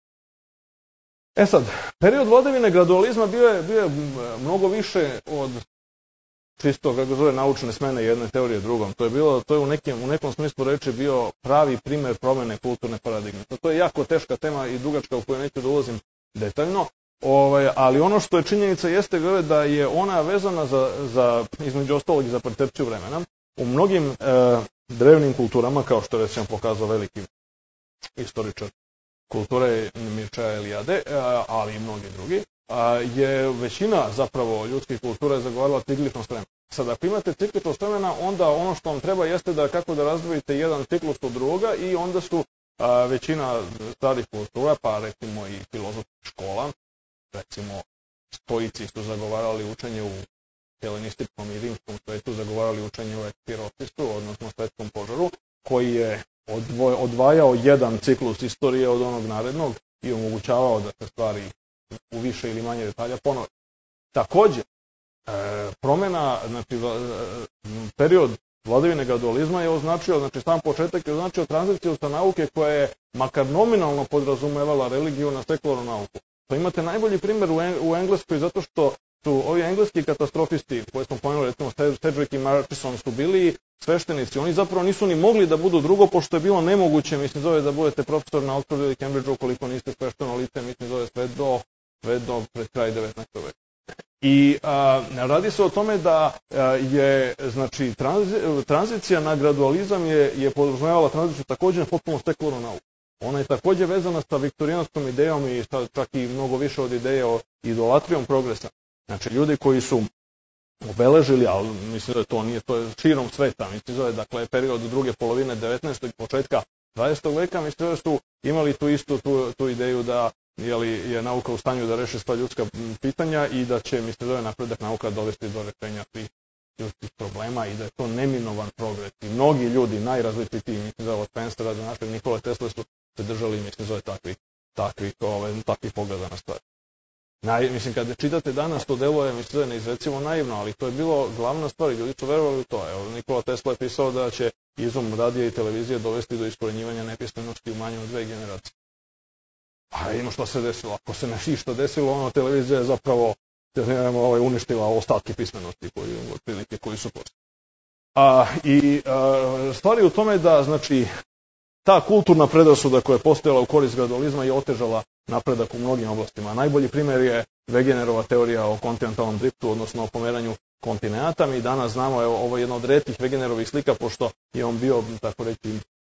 E sad, period vladavine gradualizma bio je, bio je mnogo više od čisto, kako zove, naučne smene jedne teorije drugom. To je bilo, to je u nekim, u nekom smislu reči bio pravi primer promene kulturne paradigme. To je jako teška tema i dugačka u koju neću da ulazim detaljno, ovaj, ali ono što je činjenica jeste da je ona vezana za, za između ostalog i za percepciju vremena. U mnogim e, drevnim kulturama, kao što recimo pokazao veliki istoričar kulture Mircea Eliade, ali i mnogi drugi, je većina zapravo ljudskih kultura je zagovarala cikličnost vremena. Sad, ako imate cikličnost vremena, onda ono što vam treba jeste da kako da razdvojite jedan ciklus od drugoga i onda su a, većina starih kultura, pa recimo i filozofskih škola, recimo stoici su zagovarali učenje u helenističkom i rimskom svetu, zagovarali učenje u epirofisu, odnosno svetskom požaru, koji je odvoj, odvajao jedan ciklus istorije od onog narednog i omogućavao da se stvari u više ili manje detalja ponove. Takođe, e, promena, znači, period vladavine gradualizma je označio, znači sam početak je označio tranziciju sa nauke koja je makar nominalno podrazumevala religiju na sekularnu nauku. To imate najbolji primjer u, en, u Engleskoj zato što su ovi engleski katastrofisti, koje smo pomenuli, recimo Cedric i Murchison, su bili sveštenici. Oni zapravo nisu ni mogli da budu drugo, pošto je bilo nemoguće, mislim, zove da budete profesor na Oxfordu ili Cambridgeu ukoliko niste svešteno lice, mislim, zove sve do, sve do pred kraj devetnaestog veka. I a, radi se o tome da a, je, znači, tranzi, tranzicija na gradualizam je, je podrazumevala tranziciju takođe na potpuno sekularnu nauku. Ona je takođe vezana sa viktorijanskom idejom i čak i mnogo više od ideje o idolatrijom progresa. Znači, ljudi koji su obeležili, ali mislim da to nije, to je širom sveta, mislim da je, dakle, period druge polovine devetnaestog i početka dvadesetog veka, mislim da su imali tu istu tu, tu ideju da jeli, je nauka u stanju da reši sva ljudska pitanja i da će, mislim da je napredak nauka dovesti do rešenja svih ljudskih problema i da je to neminovan progres. I mnogi ljudi, najrazličitiji, mislim da je od Spencera do našeg Nikole Tesle su se držali, mislim da je takvih, takvih, ove, takvih pogleda na stvari. Naj, mislim, kada čitate danas, to deluje, mislim da je neizrecivo naivno, ali to je bilo glavna stvar i ljudi su verovali u to. Evo, Nikola Tesla je pisao da će izum radija i televizije dovesti do iskorenjivanja nepismenosti u manje od dve generacije. A ima što se desilo. Ako se nešto desilo, ono televizija je zapravo ovaj, uništila ostatke pismenosti koji, otprilike, koji su postoji. A, I a, stvari u tome da, znači, ta kulturna predrasuda koja je postojala u korist gradualizma je otežala napredak u mnogim oblastima. Najbolji primjer je Wegenerova teorija o kontinentalnom driftu, odnosno o pomeranju kontinenta. Mi danas znamo, evo, ovo je jedna od retkih Wegenerovih slika, pošto je on bio, tako reći,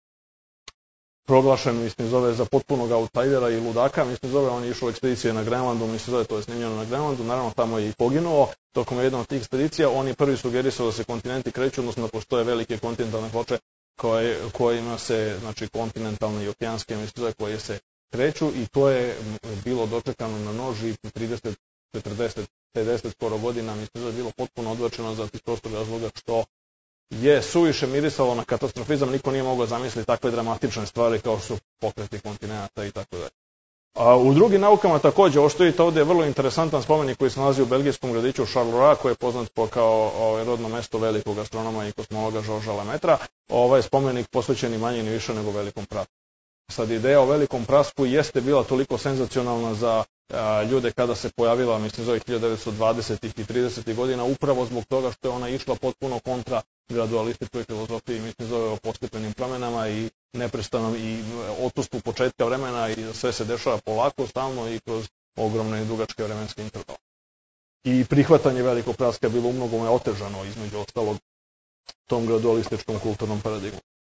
proglašen, mislim, zove za potpunog outsidera i ludaka, mislim, zove, on je išao u ekspedicije na Grenlandu, mislim, zove, to je snimljeno na Grenlandu, naravno tamo je i poginuo, tokom jednog od tih ekspedicija, on je prvi sugerisao da se kontinenti kreću, odnosno da postoje velike kontinentalne ploče koje, kojima se, znači, kontinentalne i okeanske, mislim, zove, koje se kreću i to je bilo dočekano na nož i trideset, četrdeset, pedeset skoro godina, mislim, zove, bilo potpuno odvrčeno za tih prostog razloga što je suviše mirisalo na katastrofizam, niko nije mogao zamisliti takve dramatične stvari kao su pokreti kontinenta i tako dalje. A u drugim naukama takođe, ovo što vidite ovde je vrlo interesantan spomenik koji se nalazi u belgijskom gradiću Charleroi, koji je poznat po kao ovaj, rodno mesto velikog astronoma i kosmologa Georgesa Lemaîtrea. Ovaj spomenik posvećen ni manje ni više nego velikom prasku. Sad, ideja o velikom prasku jeste bila toliko senzacionalna za a, ljude kada se pojavila, mislim, za hiljadu devetsto dvadesetih i tridesetih godina, upravo zbog toga što je ona išla potpuno kontra gradualističkoj filozofiji, mislim, zove o postepenim promenama i neprestanom i otpustvu početka vremena i sve se dešava polako, stalno i kroz ogromne i dugačke vremenske intervale. I prihvatanje velikog praska je bilo umnogome otežano, između ostalog, tom gradualističkom kulturnom paradigmu.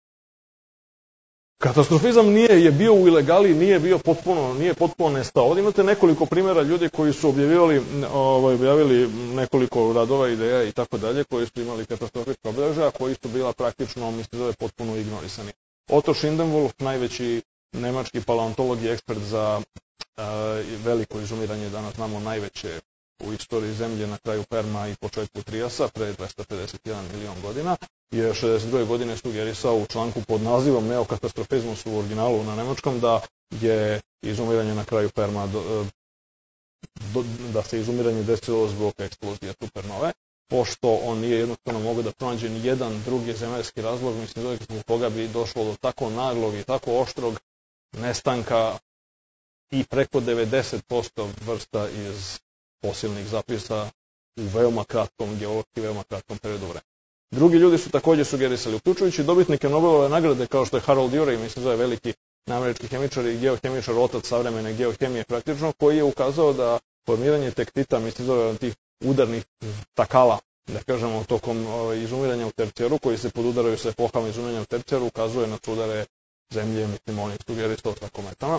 Katastrofizam nije je bio u ilegali, nije bio potpuno, nije potpuno nestao. Ovdje imate nekoliko primjera ljudi koji su objavili, ovaj, objavili nekoliko radova, ideja i tako dalje, koji su imali katastrofička obeležja, koji su bila praktično, mislim da je potpuno ignorisani. Otto Schindenwolf, najveći nemački paleontolog i ekspert za uh, veliko izumiranje, danas znamo najveće u istoriji zemlje na kraju Perma i početku Trijasa, pre dvesta pedeset jedan milion godina, je šezdeset druge godine sugerisao u članku pod nazivom Neokatastrofizmus u originalu na nemačkom da je izumiranje na kraju Perma, do, do, da se izumiranje desilo zbog eksplozije supernove, pošto on nije jednostavno mogao da pronađe ni jedan drugi zemaljski razlog, mislim da zbog koga bi došlo do tako naglog i tako oštrog nestanka i preko devedeset posto vrsta iz fosilnih zapisa u veoma kratkom, geološki veoma kratkom periodu vremena. Drugi ljudi su također sugerisali, uključujući dobitnike Nobelove nagrade kao što je Harold Urey, mislim zove veliki američki hemičar i geohemičar, otac savremene geohemije praktično, koji je ukazao da formiranje tektita, mislim zove tih udarnih takala, da kažemo, tokom izumiranja u tercijaru, koji se podudaraju sa epohama izumiranja u tercijaru, ukazuje na sudare zemlje, mislim, onih sugerisao sa kometama.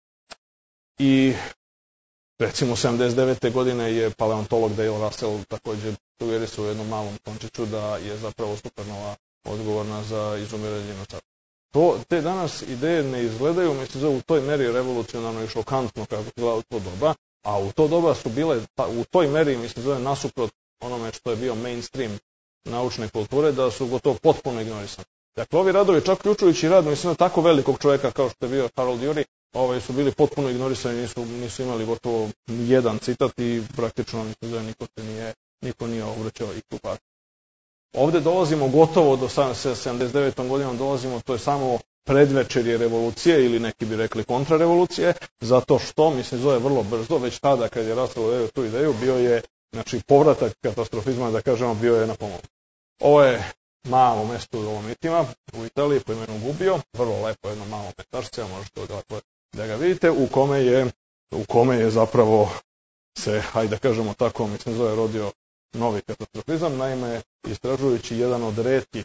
I recimo sedamdeset devete godine je paleontolog Dale Russell također sugerisao u jednom malom tončiću da je zapravo supernova odgovorna za izumiranje dinosaura. To, te danas ideje ne izgledaju, mislim, u toj meri revolucionarno i šokantno kako je bila u to doba, a u to doba su bile, u toj meri, mislim, zove nasuprot onome što je bio mainstream naučne kulture, da su gotovo potpuno ignorisani. Dakle, ovi radovi, čak uključujući rad, mislim, tako velikog čovjeka kao što je bio Harold Urey, ovaj, su bili potpuno ignorisani, nisu, nisu imali gotovo jedan citat i praktično, mislim, da niko se nije, niko nije obraćao i tu pažnju. Ovde dolazimo gotovo do sedamdeset devetom godinom, dolazimo, to je samo predvečerje revolucije ili neki bi rekli kontrarevolucije, zato što, mislim, zove vrlo brzo, već tada kad je Russell uveo tu ideju, bio je, znači, povratak katastrofizma, da kažemo, bio je na pomoć. Ovo je malo mesto u Dolomitima, u Italiji, po imenu Gubbio, vrlo lepo jedno malo metašce, možete odakle da ga vidite, u kome je, u kome je zapravo se, hajde da kažemo tako, mislim, zove rodio novi katastrofizam, naime, istražujući jedan od retkih,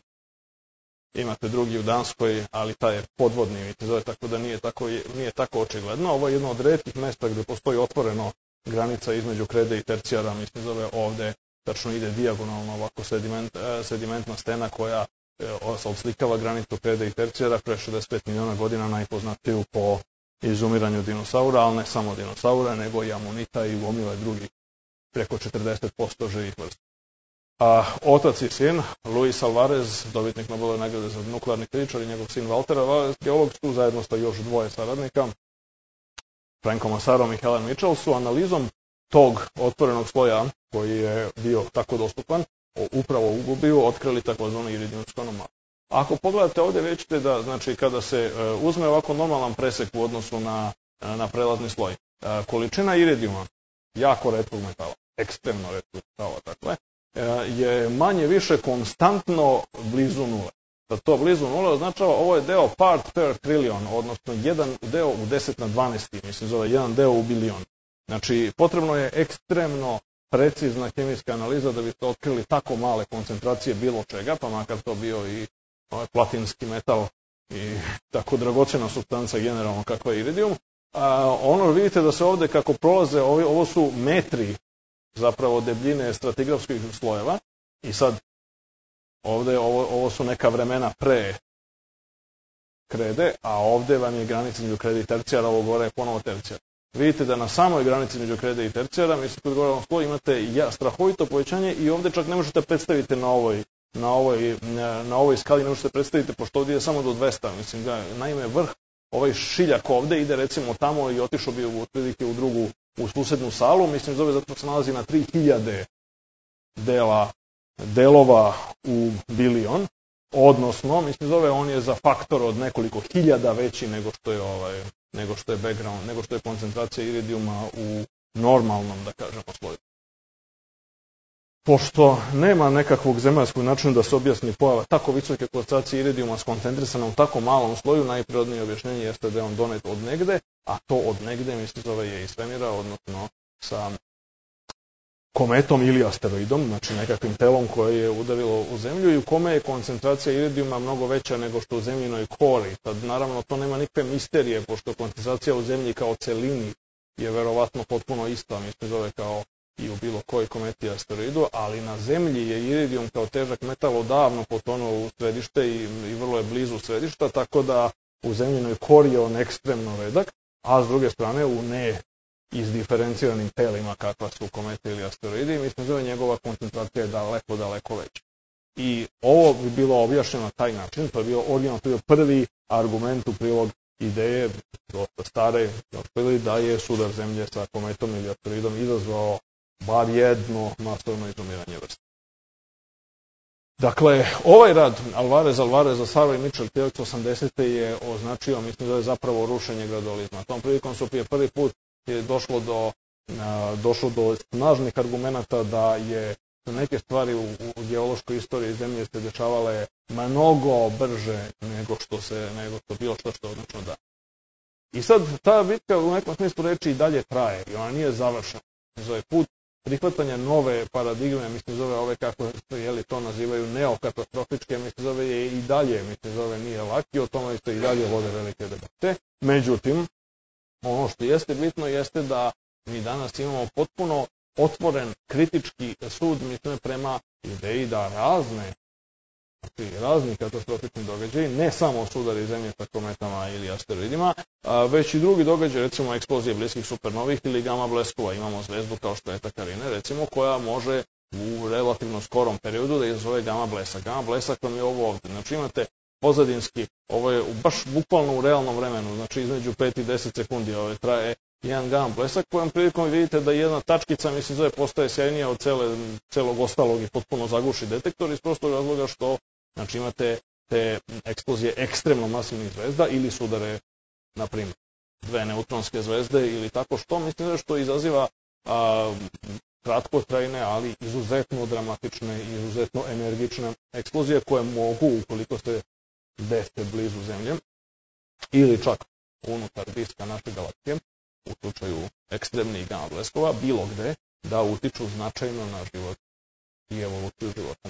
imate drugi u Danskoj, ali taj je podvodni, vidite, zove, tako da nije tako, nije tako očigledno. Ovo je jedno od retkih mesta gdje postoji otvoreno granica između krede i tercijara, mislim, zove ovde, tačno ide dijagonalno ovako sediment, sedimentna stena koja oslikava granicu krede i tercijara pre šezdeset pet miliona godina, najpoznatiju po izumiranju dinosaura, ali ne samo dinosaura, nego i amonita i gomile drugih, preko četrdeset posto živih vrsta. A otac i sin, Luis Alvarez, dobitnik Nobelove nagrade za nuklearni fizičar, i njegov sin Walter Alvarez, geolog, su zajedno sa još dvoje saradnika, Frankom Massarom i Helen Mitchell, su analizom tog otvorenog sloja, koji je bio tako dostupan, upravo u Gubbiju, otkrili takozvanu iridijumsku anomaliju. Ako pogledate ovdje, vidite da, znači, kada se uzme ovako normalan presek u odnosu na, na prelazni sloj, količina iridijuma, jako retkog metala, ekstremno retkog metala, dakle, je manje više konstantno blizu nule. Da to blizu nule označava, ovo je deo part per trillion, odnosno jedan deo u deset na dvanaest, mislim, zove jedan deo u bilion. Znači, potrebno je ekstremno precizna hemijska analiza da biste otkrili tako male koncentracije bilo čega, pa makar to bio i ovaj platinski metal i tako dragocena supstanca generalno kakva je iridijum. A, ono vidite da se ovde kako prolaze, ovo, ovo su metri zapravo debljine stratigrafskih slojeva i sad ovde ovo, ovo su neka vremena pre krede, a ovde vam je granica među krede i tercijara, ovo gore je ponovo tercijar. Vidite da na samoj granici među krede i tercijara, mislim, kod gore sloj imate ja, strahovito povećanje i ovde čak ne možete predstaviti na ovoj, na ovoj, na ovoj skali, ne možete predstaviti, pošto ovdje je samo do dvesta, mislim, da, naime vrh, ovaj šiljak ovde ide recimo tamo i otišao bi u otprilike u drugu, u susednu salu, mislim, zove zato se nalazi na tri hiljade dela, delova u bilion, odnosno, mislim, zove on je za faktor od nekoliko hiljada veći nego što je ovaj, nego što je background, nego što je koncentracija iridijuma u normalnom, da kažemo, sloju. Pošto nema nekakvog zemaljskog načina da se objasni pojava tako visoke koncentracije iridijuma skoncentrisana u tako malom sloju, najprirodnije objašnjenje jeste da je on donet od negde, a to od negde, mislim, zove je iz svemira, odnosno sa kometom ili asteroidom, znači nekakvim telom koje je udarilo u zemlju i u kome je koncentracija iridijuma mnogo veća nego što u zemljinoj kori. Tad, naravno, to nema nikakve misterije, pošto koncentracija u zemlji kao celini je verovatno potpuno ista, mislim, zove kao i u bilo kojoj kometi asteroidu, ali na zemlji je iridijum kao težak metal odavno potonuo u središte i, i vrlo je blizu središta, tako da u zemljinoj kori je on ekstremno redak, a s druge strane u ne izdiferenciranim telima kakva su komete ili asteroidi, mislim, zove njegova koncentracija je daleko, daleko veća. I ovo bi bilo objašnjeno na taj način, to je bio originalno, to je bio prvi argument u prilog ideje, dosta stare, da je sudar zemlje sa kometom ili asteroidom izazvao bar jedno masovno izumiranje vrste. Dakle, ovaj rad Alvarez, Alvarez, Asaro i Mitchell hiljadu devetsto osamdesete je označio, mislim da je zapravo rušenje gradualizma. Tom prilikom su prije prvi put je došlo do došlo do snažnih argumenata da je neke stvari u, u geološkoj istoriji zemlje se dešavale mnogo brže nego što se nego što bilo što što odlično da. I sad ta bitka u nekom smislu reči i dalje traje i ona nije završena. Zove put prihvatanja nove paradigme, mislim zove ove kako jeli to nazivaju neokatastrofičke, mislim zove je i dalje, mislim zove nije laki, o tome isto i dalje vode velike debate. Međutim, ono što jeste bitno jeste da mi danas imamo potpuno otvoren kritički sud, mislim, prema ideji da razne, razni katastrofični događaji, ne samo sudari zemlje sa kometama ili asteroidima, već i drugi događaj, recimo eksplozije bliskih supernovih ili gama bleskova. Imamo zvezdu kao što je Eta Carinae, recimo, koja može u relativno skorom periodu da izazove gama blesak. Gama blesak vam je ovo ovdje. Znači imate pozadinski, ovo je baš bukvalno u realnom vremenu, znači između pet i deset sekundi ove traje jedan gama blesak, kojom prilikom vidite da jedna tačkica, mislim, zove postaje sjajnija od cele, celog ostalog i potpuno zaguši detektor iz prostog razloga što znači imate te eksplozije ekstremno masivnih zvezda ili sudare, na primjer, dve neutronske zvezde ili tako što, mislim, što izaziva a, kratkotrajne, ali izuzetno dramatične i izuzetno energične eksplozije koje mogu, ukoliko se dese blizu Zemlje ili čak unutar diska naše galaksije, u slučaju ekstremnih gama bleskova, bilo gde, da utiču značajno na život i evoluciju života.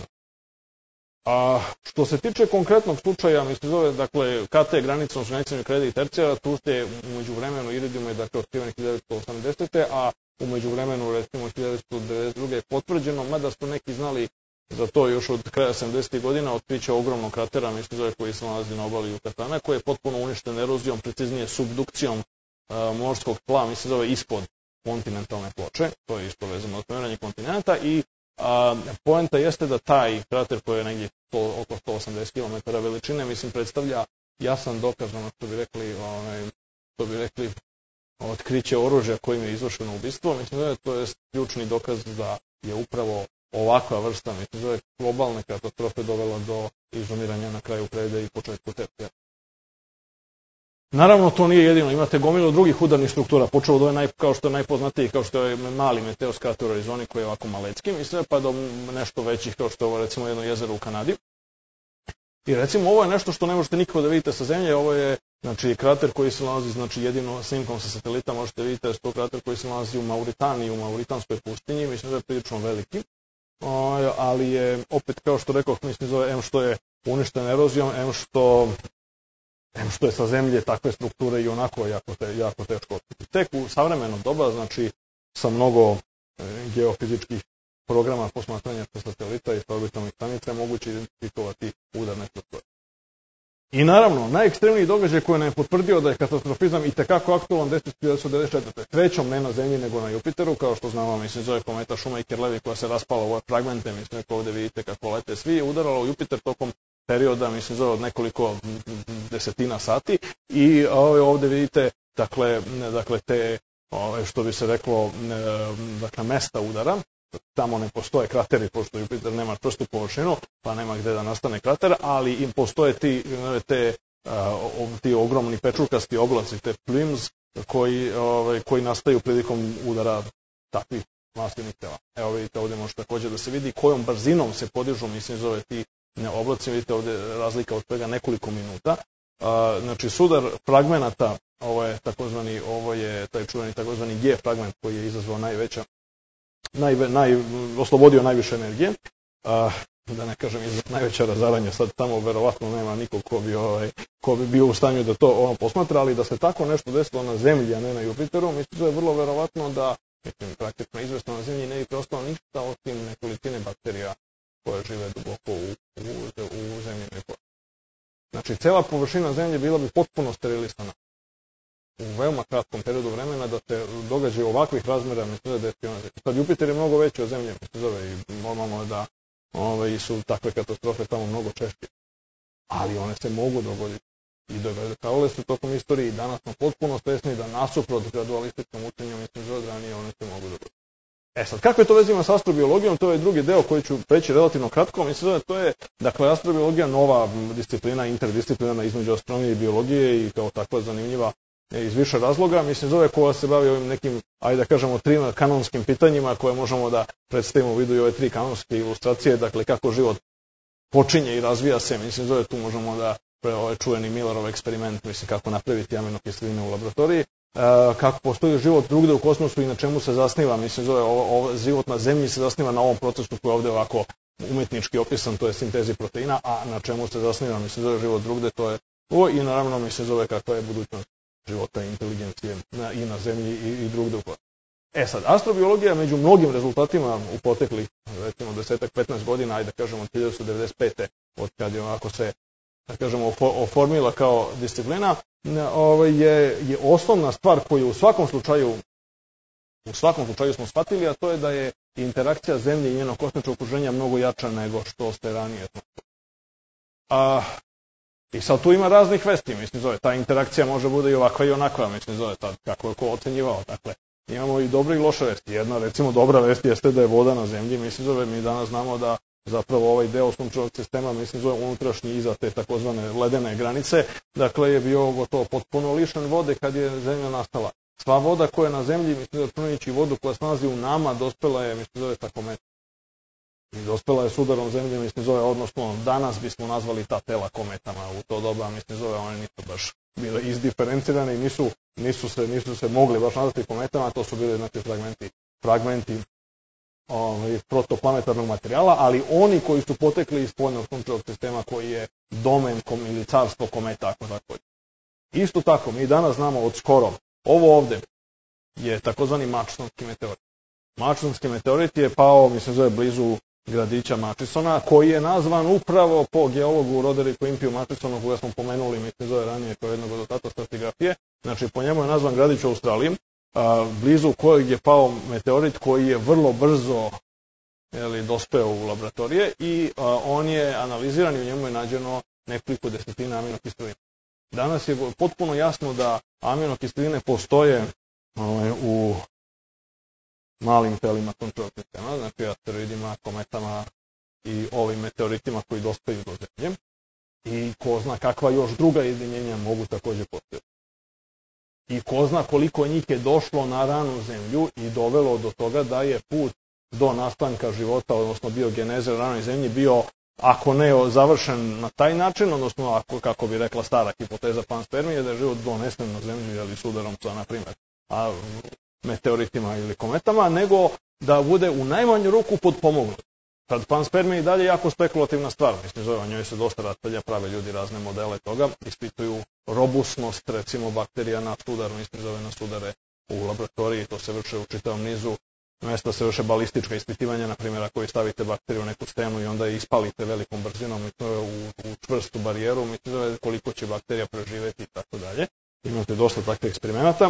A što se tiče konkretnog slučaja, mislim zove, dakle, K T granica, odnosno granica kreda i tercijara, tu ste umeđu vremenu iridijum je, dakle, otkriven hiljadu devetsto osamdesete. a umeđu vremenu, recimo, hiljadu devetsto devedeset druge je potvrđeno, mada su neki znali za to još od kraja sedamdesetih godina, otkriće ogromnog kratera, mislim zove, koji se nalazi na obali Jukatana, koji je potpuno uništen erozijom, preciznije subdukcijom a, morskog tla, mislim zove, ispod kontinentalne ploče, to je isto vezano od pomeranja kontinenta i A, poenta jeste da taj krater koji je negdje oko sto osamdeset kilometara veličine, mislim, predstavlja jasan dokaz, ono što bi rekli, onaj, što bi rekli, otkriće oružja kojim je izvršeno ubistvo. Mislim da je to je ključni dokaz da je upravo ovakva vrsta, mislim da je globalne katastrofe dovela do izumiranja na kraju kreda i početku tercijara. Naravno, to nije jedino, imate gomilu drugih udarnih struktura, počeo od ove naj, kao što je najpoznatiji, kao što je mali meteos krater u Arizoni koji je ovako malecki, mislim, pa do nešto većih, kao što je ovo, recimo, jedno jezero u Kanadi. I recimo, ovo je nešto što ne možete nikako da vidite sa Zemlje, ovo je, znači, krater koji se nalazi, znači, jedino snimkom sa satelita možete vidite, to krater koji se nalazi u Mauritaniji, u Mauritanskoj pustinji, mislim da je prilično veliki, o, ali je, opet, kao što rekao, mislim, zove, em što je uništen erozijom, em što Em što je sa Zemlje takve strukture i onako jako, te, jako teško otkriti. Tek u savremenom doba, znači sa mnogo e, geofizičkih programa posmatranja sa satelita i sa orbitalnih stanica je moguće identifikovati udarne strukture. I naravno, najekstremniji događaj koji nam je potvrdio da je katastrofizam i tekako aktualan desio se hiljadu devetsto devedeset četvrte. Srećom ne na Zemlji nego na Jupiteru, kao što znamo, mislim, zove kometa Shoemaker-Levy koja se raspala u ove fragmente, mislim, ako ovdje vidite kako lete svi, je udarala u Jupiter tokom perioda, mislim, zove od nekoliko desetina sati i ovdje vidite, dakle, dakle te, što bi se reklo, dakle, mesta udara. Tamo ne postoje krateri, pošto Jupiter nema čvrstu površinu, pa nema gde da nastane krater, ali im postoje ti, te, ti ogromni pečurkasti oblaci, te plumes, koji, koji nastaju prilikom udara takvih masivnih tela. Evo vidite, ovdje može također da se vidi kojom brzinom se podižu, mislim, zove ti oblaci, vidite ovdje razlika od svega nekoliko minuta. Znači, sudar fragmenata, ovo je takozvani, ovo je taj čuveni takozvani G fragment koji je izazvao najveća Naj, naj, oslobodio najviše energije, a, da ne kažem iz najveća razaranja, sad tamo verovatno nema nikog ko bi, ovaj, ko bi bio u stanju da to ono posmatra, ali da se tako nešto desilo na Zemlji, a ne na Jupiteru, mislim da je vrlo verovatno da, mislim, praktično izvesno na Zemlji ne bi preostalo ništa osim nekolicine bakterija koje žive duboko u, u, u zemljenoj pori. Znači, cela površina Zemlje bila bi potpuno sterilisana u veoma kratkom periodu vremena da se događaju ovakvih razmera, mislim da je sad Jupiter je mnogo veći od Zemlje, mislim zove, i normalno je da ove, su takve katastrofe tamo mnogo češće. Ali one se mogu dogoditi i događavale su tokom istorije i danas smo potpuno svesni da nasuprot gradualističkom učenju, mislim zove, ranije one se mogu dogoditi. E sad, kako je to vezano sa astrobiologijom, to je drugi deo koji ću preći relativno kratko, mislim da to je, dakle, astrobiologija nova disciplina, interdisciplinarna između astronomije i biologije i kao takva zanimljiva iz više razloga. Mislim, zove koja se bavi ovim nekim, ajde da kažemo, trima kanonskim pitanjima koje možemo da predstavimo u vidu i ove tri kanonske ilustracije, dakle kako život počinje i razvija se. Mislim, zove tu možemo da ovaj čuveni Millerov eksperiment, mislim kako napraviti aminokiseline u laboratoriji, e, kako postoji život drugde u kosmosu i na čemu se zasniva. Mislim, zove ovo, ovo, život na zemlji se zasniva na ovom procesu koji je ovde ovako umetnički opisan, to je sintezi proteina, a na čemu se zasniva, mislim, zove život drugde, to je ovo i naravno mi se zove kakva je budućnost života i inteligencije na, i na zemlji i, i drugde u kosmosu. E sad, astrobiologija među mnogim rezultatima u poteklih, recimo, desetak, petnaest godina, ajde da kažemo od hiljadu devetsto devedeset pete od kad je onako se, da kažemo, oformila kao disciplina, ovaj, je, je osnovna stvar koju u svakom slučaju u svakom slučaju smo shvatili, a to je da je interakcija Zemlje i njenog kosmičkog okruženja mnogo jača nego što ste ranije. A, I sad tu ima raznih vesti, mislim, zove, ta interakcija može bude i ovakva i onakva, mislim, zove, tad, kako je ko ocenjivao, dakle, imamo i dobre i loše vesti. Jedna, recimo, dobra vest jeste da je voda na Zemlji, mislim, zove, mi danas znamo da zapravo ovaj deo sunčevog sistema, mislim, zove unutrašnji iza te takozvane ledene granice, dakle, je bio gotovo potpuno lišen vode kad je Zemlja nastala. Sva voda koja je na Zemlji, mislim, da računajući vodu koja se nalazi u nama, dospela je, mislim, zove ta kometa. I dospela je s udarom Zemlje, mislim, zove, odnosno danas bismo nazvali ta tela kometama u to doba, mislim, zove, one nisu baš bile izdiferencirane i nisu, nisu, se, nisu se mogli baš nazvati kometama, to su bili, znači, fragmenti, fragmenti ovaj, protoplanetarnog materijala, ali oni koji su potekli iz spoljnog sunčevog sistema koji je domen kom, ili carstvo kometa, ako tako. Isto tako, mi danas znamo od skoro, ovo ovde je takozvani Murchisonski meteorit. Murchisonski meteorit je pao, mislim, zove blizu gradića Murchisona, koji je nazvan upravo po geologu Roderiku Impiju Murchisonu, koga smo pomenuli, mislim, zove ranije kao jednog od otata stratigrafije. Znači, po njemu je nazvan gradić u Australiji, a, blizu kojeg je pao meteorit koji je vrlo brzo jeli, dospeo u laboratorije i a, on je analiziran i u njemu je nađeno nekoliko desetina aminokiselina. Danas je potpuno jasno da aminokiseline postoje ovaj, u malim telima sunčevog sistema, znači asteroidima, kometama i ovim meteoritima koji dospaju do Zemlje. I ko zna kakva još druga jedinjenja mogu takođe postojati. I ko zna koliko njih je došlo na ranu Zemlju i dovelo do toga da je put do nastanka života, odnosno biogeneze na ranoj Zemlji bio, ako ne završen na taj način, odnosno ako, kako bi rekla stara hipoteza panspermije, da je život donesen na Zemlju ili s udarom sa, na primjer, a meteoritima ili kometama, nego da bude u najmanju ruku podpomognut. Sad, panspermija i dalje je jako spekulativna stvar, mislim, zove, o njoj se dosta raspravlja, prave ljudi razne modele toga, ispituju robusnost, recimo, bakterija na sudar, mislim, zove na sudare u laboratoriji, to se vrše u čitavom nizu mesta, se vrše balistička ispitivanja, na primjer, ako stavite bakteriju u neku stenu i onda je ispalite velikom brzinom u, u čvrstu barijeru, mislim, zove koliko će bakterija preživeti i tako dalje. Imate dosta takvih eksperimenata.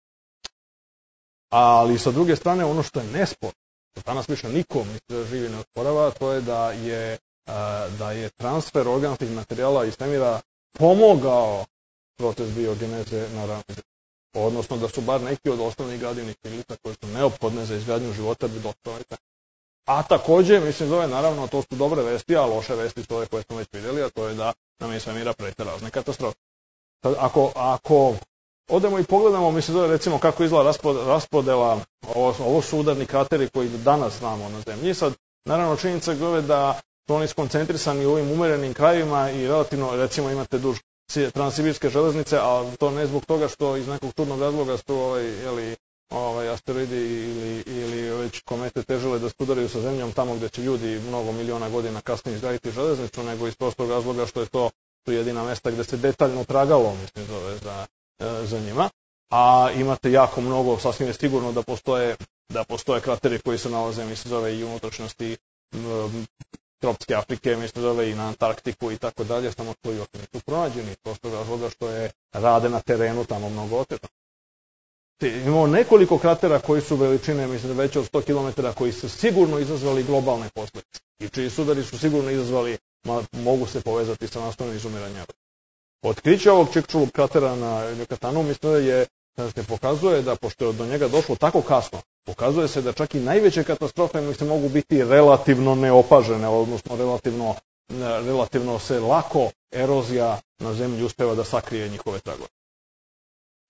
Ali sa druge strane, ono što je nesporno, što danas više nikom živi ne osporava, to je da je, da je transfer organskih materijala iz svemira pomogao proces biogeneze na ranoj Zemlji. Odnosno da su bar neki od osnovnih gradivnih cilica koje su neophodne za izgradnju života bi dospeli. A takođe, mislim, zove, naravno, to su dobre vesti, a loše vesti su ove koje smo već videli, a to je da nam iz svemira prete razne katastrofe. Ako, ako odemo i pogledamo, mislim, zove, recimo kako izgleda raspodela, ovo, ovo su udarni krateri koji danas znamo na Zemlji. Sad, naravno, činjenica je da su oni skoncentrisani u ovim umerenim krajevima i relativno, recimo, imate duž transsibirske železnice, a to ne zbog toga što iz nekog čudnog razloga su ovaj, jeli, ovaj, asteroidi ili, ili već komete težile da studaraju sa Zemljom tamo gde će ljudi mnogo miliona godina kasnije izgraditi železnicu, nego iz prostog razloga što je to su jedina mesta gde se detaljno tragalo, mislim, zove, za, za njima. A imate jako mnogo, sasvim je sigurno da postoje, da postoje krateri koji se nalaze, mislim, zove, i u unutrašnjosti tropske Afrike, mislim, zove, i na Antarktiku i tako dalje, samo to još nisu pronađeni, prosto razloga što je rade na terenu tamo mnogo otežano. Imamo nekoliko kratera koji su veličine, mislim, veće od sto kilometara, koji su sigurno izazvali globalne posljedice i čiji sudari su sigurno izazvali, mogu se povezati sa nastavnom izumiranjem. Otkriće ovog Chicxulub kratera na Yucatanu, mislim da je, da se pokazuje da, pošto je do njega došlo tako kasno, pokazuje se da čak i najveće katastrofe mislim, mogu biti relativno neopažene, odnosno relativno, relativno se lako erozija na Zemlji uspeva da sakrije njihove tragove.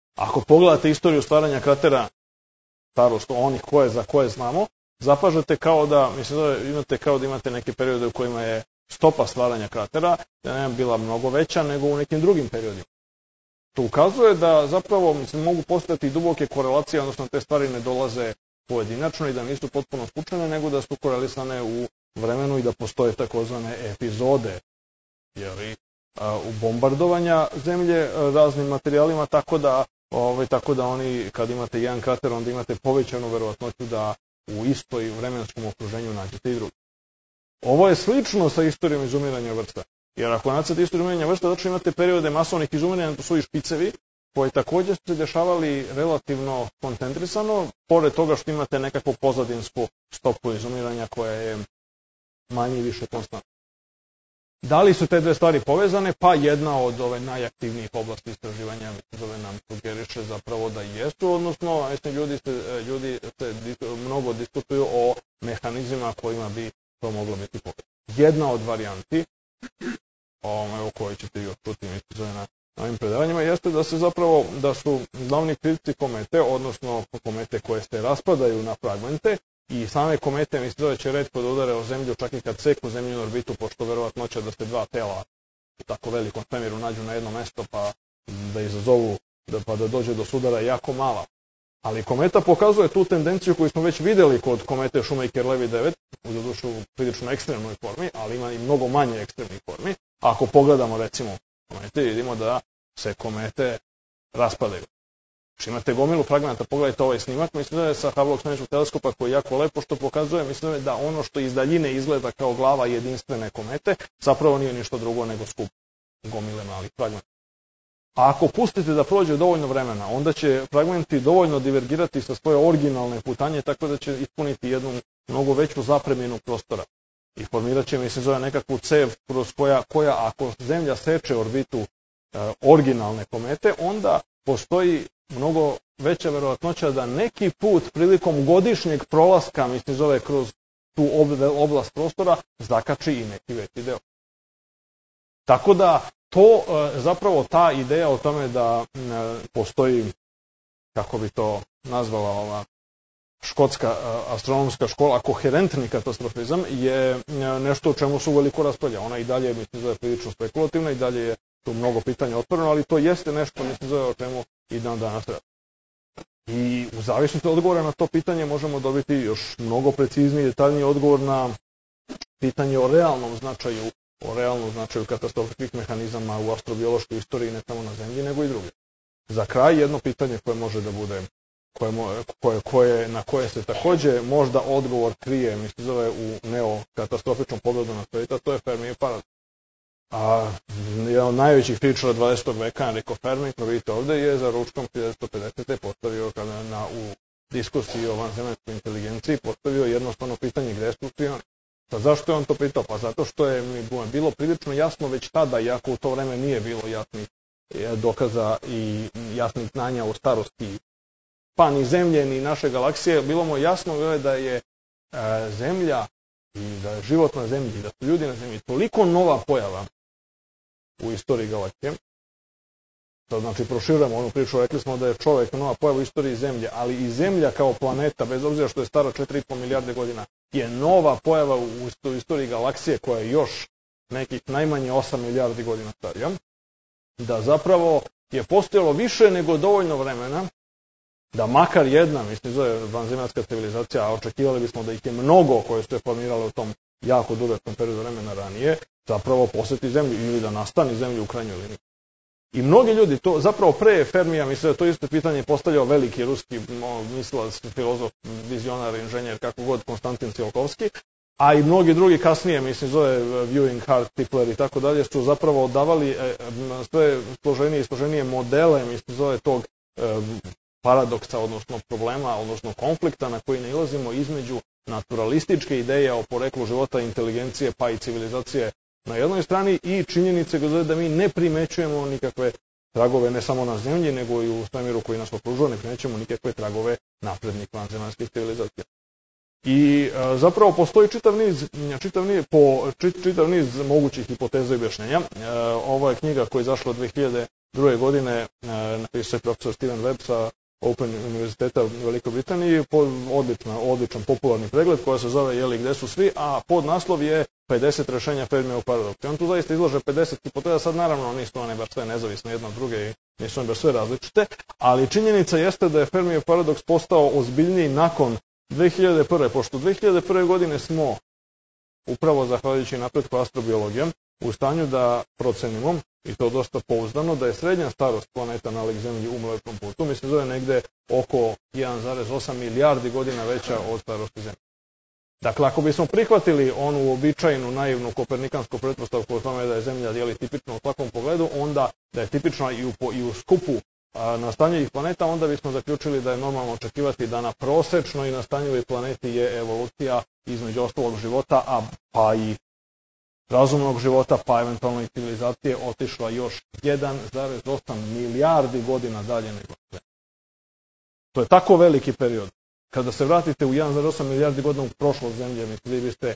Ako pogledate istoriju stvaranja kratera, starost onih koje za koje znamo, zapažate kao da, mislim da imate kao da imate neke periode u kojima je stopa stvaranja kratera da ne bila mnogo veća nego u nekim drugim periodima. To ukazuje da zapravo mislim, mogu postojati duboke korelacije, odnosno te stvari ne dolaze pojedinačno i da nisu potpuno slučajne, nego da su korelisane u vremenu i da postoje takozvane epizode jeli, u bombardovanja zemlje raznim materijalima, tako da, ovaj, tako da oni, kad imate jedan krater, onda imate povećanu verovatnoću da u istoj vremenskom okruženju nađete i drugi. Ovo je slično sa istorijom izumiranja vrsta. Jer ako nacrtate istoriju izumiranja vrsta, znači imate periode masovnih izumiranja, to su i špicevi, koji također su se dešavali relativno koncentrisano, pored toga što imate nekakvu pozadinsku stopu izumiranja koja je manje i više konstantna. Da li su te dve stvari povezane? Pa jedna od ove najaktivnijih oblasti istraživanja zove nam sugeriše zapravo da jesu, odnosno ljudi, se, ljudi se mnogo diskutuju o mehanizmima kojima bi to moglo biti povezano. Jedna od varijanti, o kojoj ćete još čuti na ovim predavanjima, jeste da se zapravo, da su glavni krivci komete, odnosno komete koje se raspadaju na fragmente, i same komete, mislim da će retko da udare o zemlju, čak i kad seku zemljinu orbitu, pošto verovatnoća da se dva tela u tako velikom svemiru nađu na jedno mesto, pa da izazovu, da, pa da dođe do sudara jako mala. Ali kometa pokazuje tu tendenciju koju smo već videli kod komete Shoemaker-Levy devet, u dodušu prilično ekstremnoj formi, ali ima i mnogo manje ekstremnih formi. Ako pogledamo recimo komete, vidimo da se komete raspadaju. Znači imate gomilu fragmenta, pogledajte ovaj snimak, mislim da je sa Hubbleovog svemirskog teleskopa koji je jako lepo što pokazuje, mislim da ono što iz daljine izgleda kao glava jedinstvene komete, zapravo nije ništa drugo nego skup gomile malih fragmenta. A ako pustite da prođe dovoljno vremena, onda će fragmenti dovoljno divergirati sa svoje originalne putanje, tako da će ispuniti jednu mnogo veću zapreminu prostora. I formirat će, mislim, zove nekakvu cev kroz koja, koja ako Zemlja seče orbitu e, originalne komete, onda postoji mnogo veća verovatnoća da neki put prilikom godišnjeg prolaska, mislim, zove kroz tu oblast prostora, zakači i neki veći deo. Tako da to zapravo ta ideja o tome da postoji, kako bi to nazvala ova škotska astronomska škola, koherentni katastrofizam, je nešto o čemu su veliko raspravlja. Ona i dalje, mislim, zove prilično spekulativna i dalje je tu mnogo pitanja otvoreno, ali to jeste nešto, mislim, zove o čemu i dan danas treba. I u zavisnosti od odgovora na to pitanje možemo dobiti još mnogo precizniji i detaljniji odgovor na pitanje o realnom značaju o realnom značaju katastrofičnih mehanizama u astrobiološkoj istoriji, ne samo na Zemlji, nego i druge. Za kraj jedno pitanje koje može da bude, koje, koje, koje, na koje se takođe možda odgovor krije, mislim zove u neokatastrofičnom pogledu na sveta, to je Fermijev paradoks. A jedan od najvećih fičera dvadesetog veka, Enrico Fermi, koji vidite ovde, je za ručkom hiljadu devetsto pedesete. postavio kada na, u diskusiji o vanzemaljskoj inteligenciji, postavio jednostavno pitanje gde su svi oni. Pa zašto je on to pitao? Pa zato što je mi bilo prilično jasno već tada, iako u to vreme nije bilo jasnih dokaza i jasnih znanja o starosti pa ni Zemlje, ni naše galaksije, bilo mu jasno da je Zemlja i da je život na Zemlji i da su ljudi na Zemlji toliko nova pojava u istoriji galaksije. To znači proširujemo onu priču, rekli smo da je čovek nova pojava u istoriji Zemlje, ali i Zemlja kao planeta, bez obzira što je stara četiri i po milijarde godina, je nova pojava u istoriji galaksije koja je još nekih najmanje osam milijardi godina starija, da zapravo je postojalo više nego dovoljno vremena da makar jedna, mislim, zove vanzemaljska civilizacija, a očekivali bismo da ih je mnogo koje su se formirale u tom jako dugačkom periodu vremena ranije, zapravo poseti Zemlju ili da nastani Zemlju u krajnjoj liniji. I mnogi ljudi, to zapravo pre Fermija, mislim da to isto pitanje postavljao veliki ruski mislilac, filozof, vizionar, inženjer, kako god, Konstantin Tsiolkovski, a i mnogi drugi kasnije, mislim, zove Ewing, Hart, Tipler i tako dalje, su zapravo davali sve složenije i složenije modele, mislim, zove tog paradoksa, odnosno problema, odnosno konflikta na koji nailazimo između naturalističke ideje o poreklu života, inteligencije pa i civilizacije na jednoj strani i činjenice da mi ne primećujemo nikakve tragove ne samo na Zemlji, nego i u svemiru koji nas okružuje, ne primećujemo nikakve tragove naprednih vanzemaljskih civilizacija. I e, zapravo postoji čitav niz, čitav niz, po, čitav niz mogućih hipoteza i objašnjenja. E, ovo je knjiga koja je izašla dve hiljade druge godine napisao je profesor Steven Webb sa Open univerziteta u Velikoj Britaniji, odličan, odličan popularni pregled koja se zove Jeli gde su svi, a podnaslov je pedeset rešenja Fermijevog paradoksa. On tu zaista izlaže pedeset hipoteza, sad naravno nisu one baš sve nezavisne jedna od druge i nisu one baš sve različite, ali činjenica jeste da je Fermijev paradoks postao ozbiljniji nakon dve hiljade prve. Pošto dve hiljade prve. godine smo, upravo zahvaljujući napretku astrobiologije, u stanju da procenimo, i to dosta pouzdano, da je srednja starost planeta nalik Zemlji u Mlečnom putu, mislim da je negde oko jedan zarez osam milijardi godina veća od starosti Zemlje. Dakle, ako bismo prihvatili onu običajnu, naivnu kopernikansku pretpostavku o tome da je Zemlja dijeli tipično u svakom pogledu, onda da je tipična i u, i u skupu nastanjivih planeta, onda bismo zaključili da je normalno očekivati da na prosečnoj nastanjivoj planeti je evolucija između ostalog života, a pa i razumnog života, pa eventualno i civilizacije otišla još jedan zarez osam milijardi godina dalje nego sve. To je tako veliki period. Kada se vratite u jedan zarez osam milijardi godina u prošlost Zemlje, vi biste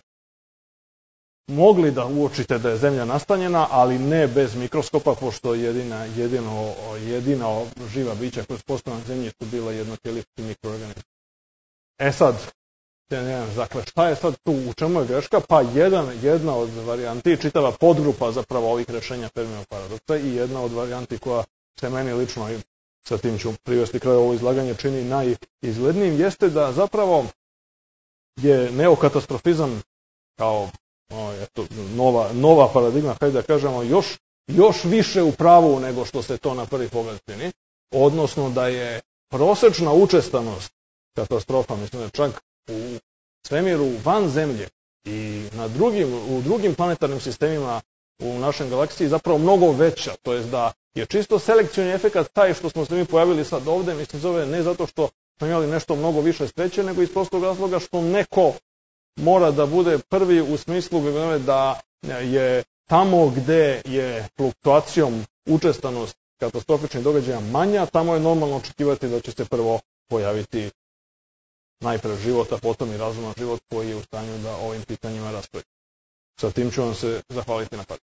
mogli da uočite da je Zemlja nastanjena, ali ne bez mikroskopa, pošto jedina, jedino, jedina živa bića koja su postala na Zemlji su bila jednotjelitki mikroorganizmi. E sad, dakle, šta je sad tu, u čemu je greška? Pa jedan, jedna od varijanti, čitava podgrupa zapravo ovih rešenja Fermijevog paradoksa i jedna od varijanti koja se meni lično, i sa tim ću privesti kraj ovo izlaganje, čini najizglednijim, jeste da zapravo je neokatastrofizam kao o, eto, nova, nova paradigma, hajde da kažemo, još, još više u pravu nego što se to na prvi pogled čini, odnosno da je prosečna učestanost katastrofa, mislim da čak u svemiru van Zemlje i na drugim, u drugim planetarnim sistemima u našoj galaksiji zapravo mnogo veća, to jest da je čisto selekcioni efekat taj što smo se mi pojavili sad ovde, mislim zove ne zato što smo imali nešto mnogo više sreće, nego iz prostog razloga što neko mora da bude prvi u smislu da je tamo gde je fluktuacijom učestanost katastrofičnih događaja manja, tamo je normalno očekivati da će se prvo pojaviti najpre život, a potom i razuman život koji je u stanju da ovim pitanjima raspravi. Sa tim ću vam se zahvaliti na pažnji.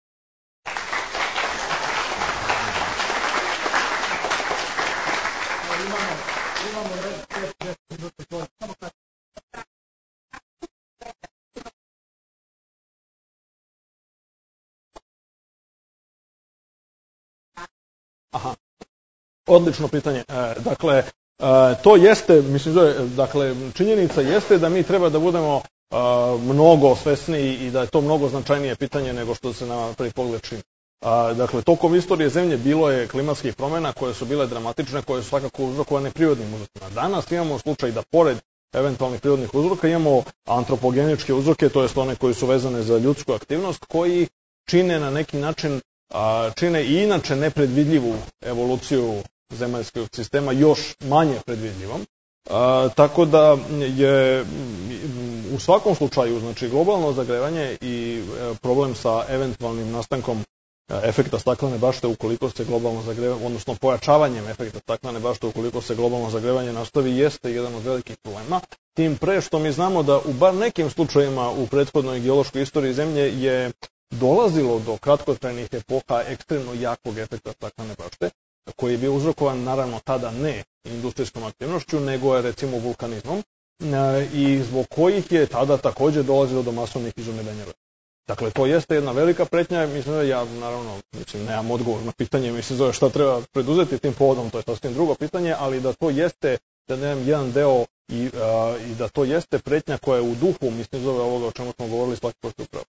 Aha, odlično pitanje. E, dakle, e, to jeste, mislim, dakle, činjenica jeste da mi treba da budemo e, mnogo svesniji i da je to mnogo značajnije pitanje nego što se na prvi pogled čini. E, dakle, tokom istorije Zemlje bilo je klimatskih promjena koje su bile dramatične, koje su svakako uzrokovane prirodnim uzrokima. Danas imamo slučaj da pored eventualnih prirodnih uzroka imamo antropogeničke uzroke, to jest one koji su vezane za ljudsku aktivnost, koji čine na neki način čine i inače nepredvidljivu evoluciju zemaljskog sistema još manje predvidljivom. A, tako da je u svakom slučaju, znači, globalno zagrevanje i problem sa eventualnim nastankom efekta staklene bašte ukoliko se globalno zagrevanje, odnosno pojačavanjem efekta staklene bašte ukoliko se globalno zagrevanje nastavi, jeste jedan od velikih problema. Tim pre što mi znamo da u bar nekim slučajevima u prethodnoj geološkoj istoriji Zemlje je dolazilo do kratkotrajnih epoha ekstremno jakog efekta staklene bašte, koji je bio uzrokovan naravno tada ne industrijskom aktivnošću, nego je recimo vulkanizmom, i zbog kojih je tada također dolazilo do masovnih izumiranja. Dakle, to jeste jedna velika pretnja, mislim da ja naravno mislim, nemam odgovor na pitanje, mislim zove šta treba preduzeti tim povodom, to je sasvim drugo pitanje, ali da to jeste, da nemam jedan deo i, a, i da to jeste pretnja koja je u duhu, mislim zove ovoga o čemu smo govorili svaki posto upravo.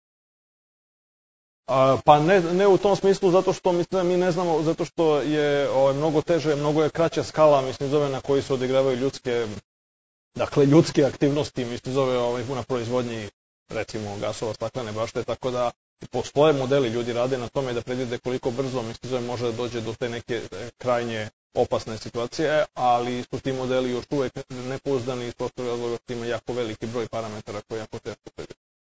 Pa ne, ne u tom smislu, zato što mislim, mi ne znamo, zato što je o, mnogo teže, mnogo je kraća skala, mislim, zove na koji se odigravaju ljudske, dakle, ljudske aktivnosti, mislim, zove ovaj, na proizvodnji, recimo, gasova staklene bašte, tako da postoje modeli, ljudi rade na tome da predvide koliko brzo, mislim, zove može da dođe do te neke krajnje opasne situacije, ali su ti modeli još uvek nepouzdani i iz prostog razloga što ima jako veliki broj parametara koji jako teško predvide.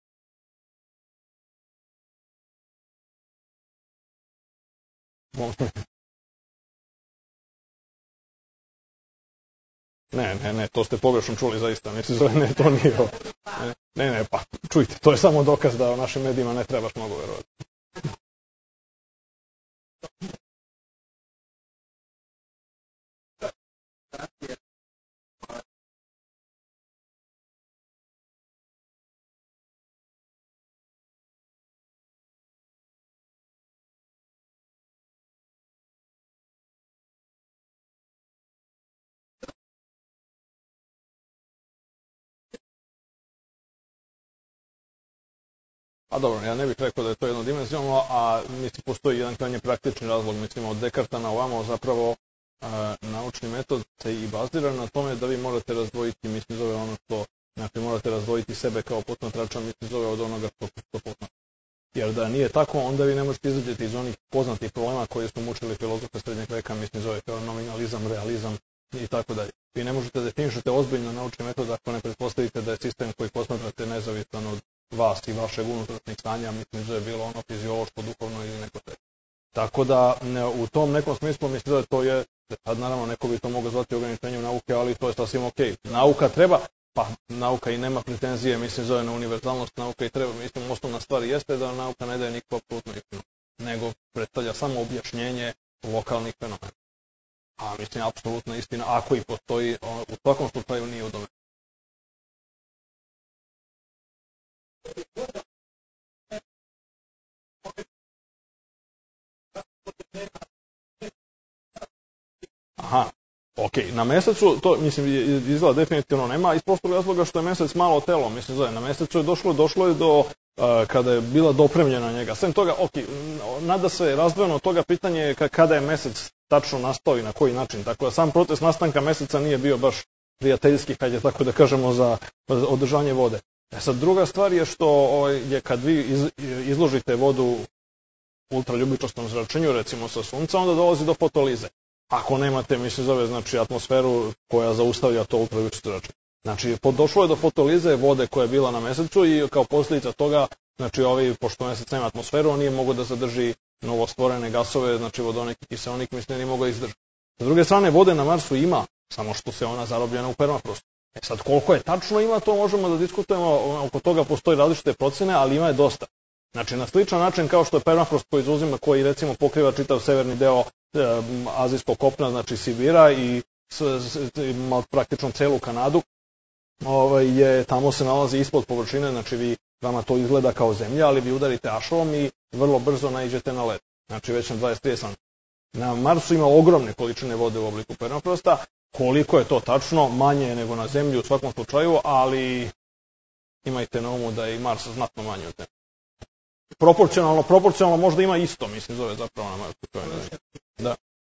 Ne, ne, ne, to ste pogrešno čuli zaista, mislim, zove, ne, to nije ovo. Ne, ne, pa, čujte, to je samo dokaz da o našim medijima ne trebaš mnogo verovati. A dobro, ja ne bih rekao da je to jednodimenzionalno, a mislim, postoji jedan krajnje praktični razlog, mislim, od Dekarta na ovamo zapravo a, naučni metod se i bazira na tome da vi morate razdvojiti, mislim, zove ono što, znači, morate razdvojiti sebe kao posmatrača, mislim, zove od onoga što što posmatra. Jer da nije tako, onda vi ne možete izađeti iz onih poznatih problema koji su mučili filozofe srednjeg veka, mislim, zove kao nominalizam, realizam i tako dalje. Vi ne možete definišete ozbiljno naučni metod ako ne pretpostavite da je sistem koji posmatrate nezavisan od vas i vašeg unutrašnjeg stanja, mislim da je bilo ono fiziološko, duhovno ili neko treće. Tako da ne, u tom nekom smislu mislim da to je, sad naravno neko bi to mogao zvati ograničenjem nauke, ali to je sasvim ok. Nauka treba, pa nauka i nema pretenzije, mislim zove na univerzalnost, nauka i treba, mislim osnovna stvar jeste da nauka ne daje nikakvu apsolutnu istinu, nego predstavlja samo objašnjenje lokalnih fenomena. A mislim, apsolutna istina, ako i postoji, u svakom slučaju nije u domenu. Aha, ok, na mesecu, to mislim izgleda definitivno nema, iz prostog razloga što je mesec malo telo, mislim zove, na mesecu je došlo, došlo je do, uh, kada je bila dopremljena njega. Sem toga, ok, nada se razdvojeno od toga pitanje kada je mesec tačno nastao i na koji način, tako da sam proces nastanka meseca nije bio baš prijateljski, hajde tako da kažemo, za održanje vode. E sad, druga stvar je što je kad vi iz, izložite vodu ultraljubičastom zračenju, recimo sa sunca, onda dolazi do fotolize. Ako nemate, mislim, zove, znači, atmosferu koja zaustavlja to ultraljubičasto zračenje. Znači, došlo je do fotolize vode koja je bila na mesecu i kao posljedica toga, znači, ovi, pošto mesec nema atmosferu, on nije mogao da zadrži novostvorene gasove, znači vodonik i kiseonik, mislim, nije mogao izdržati. S druge strane, vode na Marsu ima, samo što se ona zarobljena u permafrostu. E sad, koliko je tačno ima, to možemo da diskutujemo, oko toga postoji različite procene, ali ima je dosta. Znači, na sličan način kao što je permafrost koji izuzima, koji recimo pokriva čitav severni deo e, azijskog kopna, znači Sibira i s, s, s, praktično celu Kanadu, ovaj, je, tamo se nalazi ispod površine, znači vi, vama to izgleda kao zemlja, ali vi udarite ašovom i vrlo brzo naiđete na led, znači već na dvadeset do trideset santimetara. Na Marsu ima ogromne količine vode u obliku permafrosta, koliko je to tačno, manje je nego na Zemlji u svakom slučaju, ali imajte na umu da je i Mars znatno manje od Zemlje. Proporcionalno, proporcionalno možda ima isto, mislim, zove zapravo na Marsu. Da.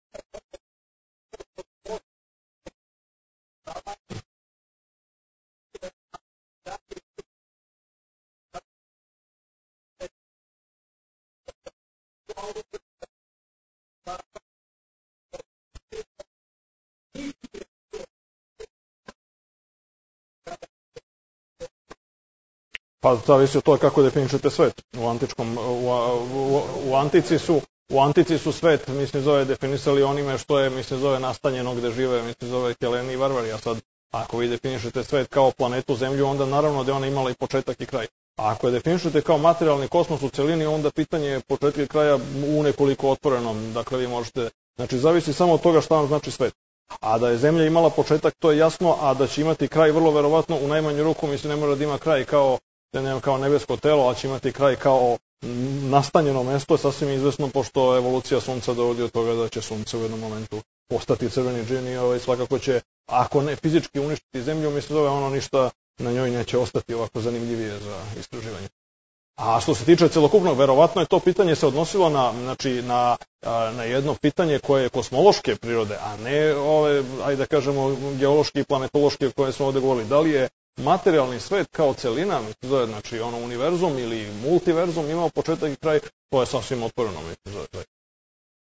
Pa zavisi od toga kako definišete svet. U antičkom, u, u, u antici su, u antici su svet, mislim, zove definisali onime što je, mislim, zove nastanjeno gde žive, mislim, zove Heleni i Varvari. A sad, ako vi definišete svet kao planetu Zemlju, onda naravno da je ona imala i početak i kraj. A ako je definišete kao materijalni kosmos u celini, onda pitanje je početka i kraja u nekoliko otvorenom. Dakle, vi možete, znači, zavisi samo od toga šta vam znači svet. A da je Zemlja imala početak, to je jasno, a da će imati kraj vrlo verovatno u najmanju ruku, mislim, ne mora da ima kraj kao ne kao nebesko telo, a će imati kraj kao nastanjeno mesto, je sasvim izvesno, pošto evolucija Sunca dovodi od toga da će Sunce u jednom momentu postati crveni džin i ovaj, svakako će, ako ne fizički uništiti Zemlju, mislim da ono ništa na njoj neće ostati ovako zanimljivije za istraživanje. A što se tiče celokupnog, verovatno je to pitanje se odnosilo na, znači, na, na jedno pitanje koje je kosmološke prirode, a ne ove, ajde da kažemo, geološke i planetološke koje smo ovde govorili. Da li je materijalni svet kao celina, mislim, znači ono univerzum ili multiverzum imao početak i kraj, to je sasvim otvoreno, mislim,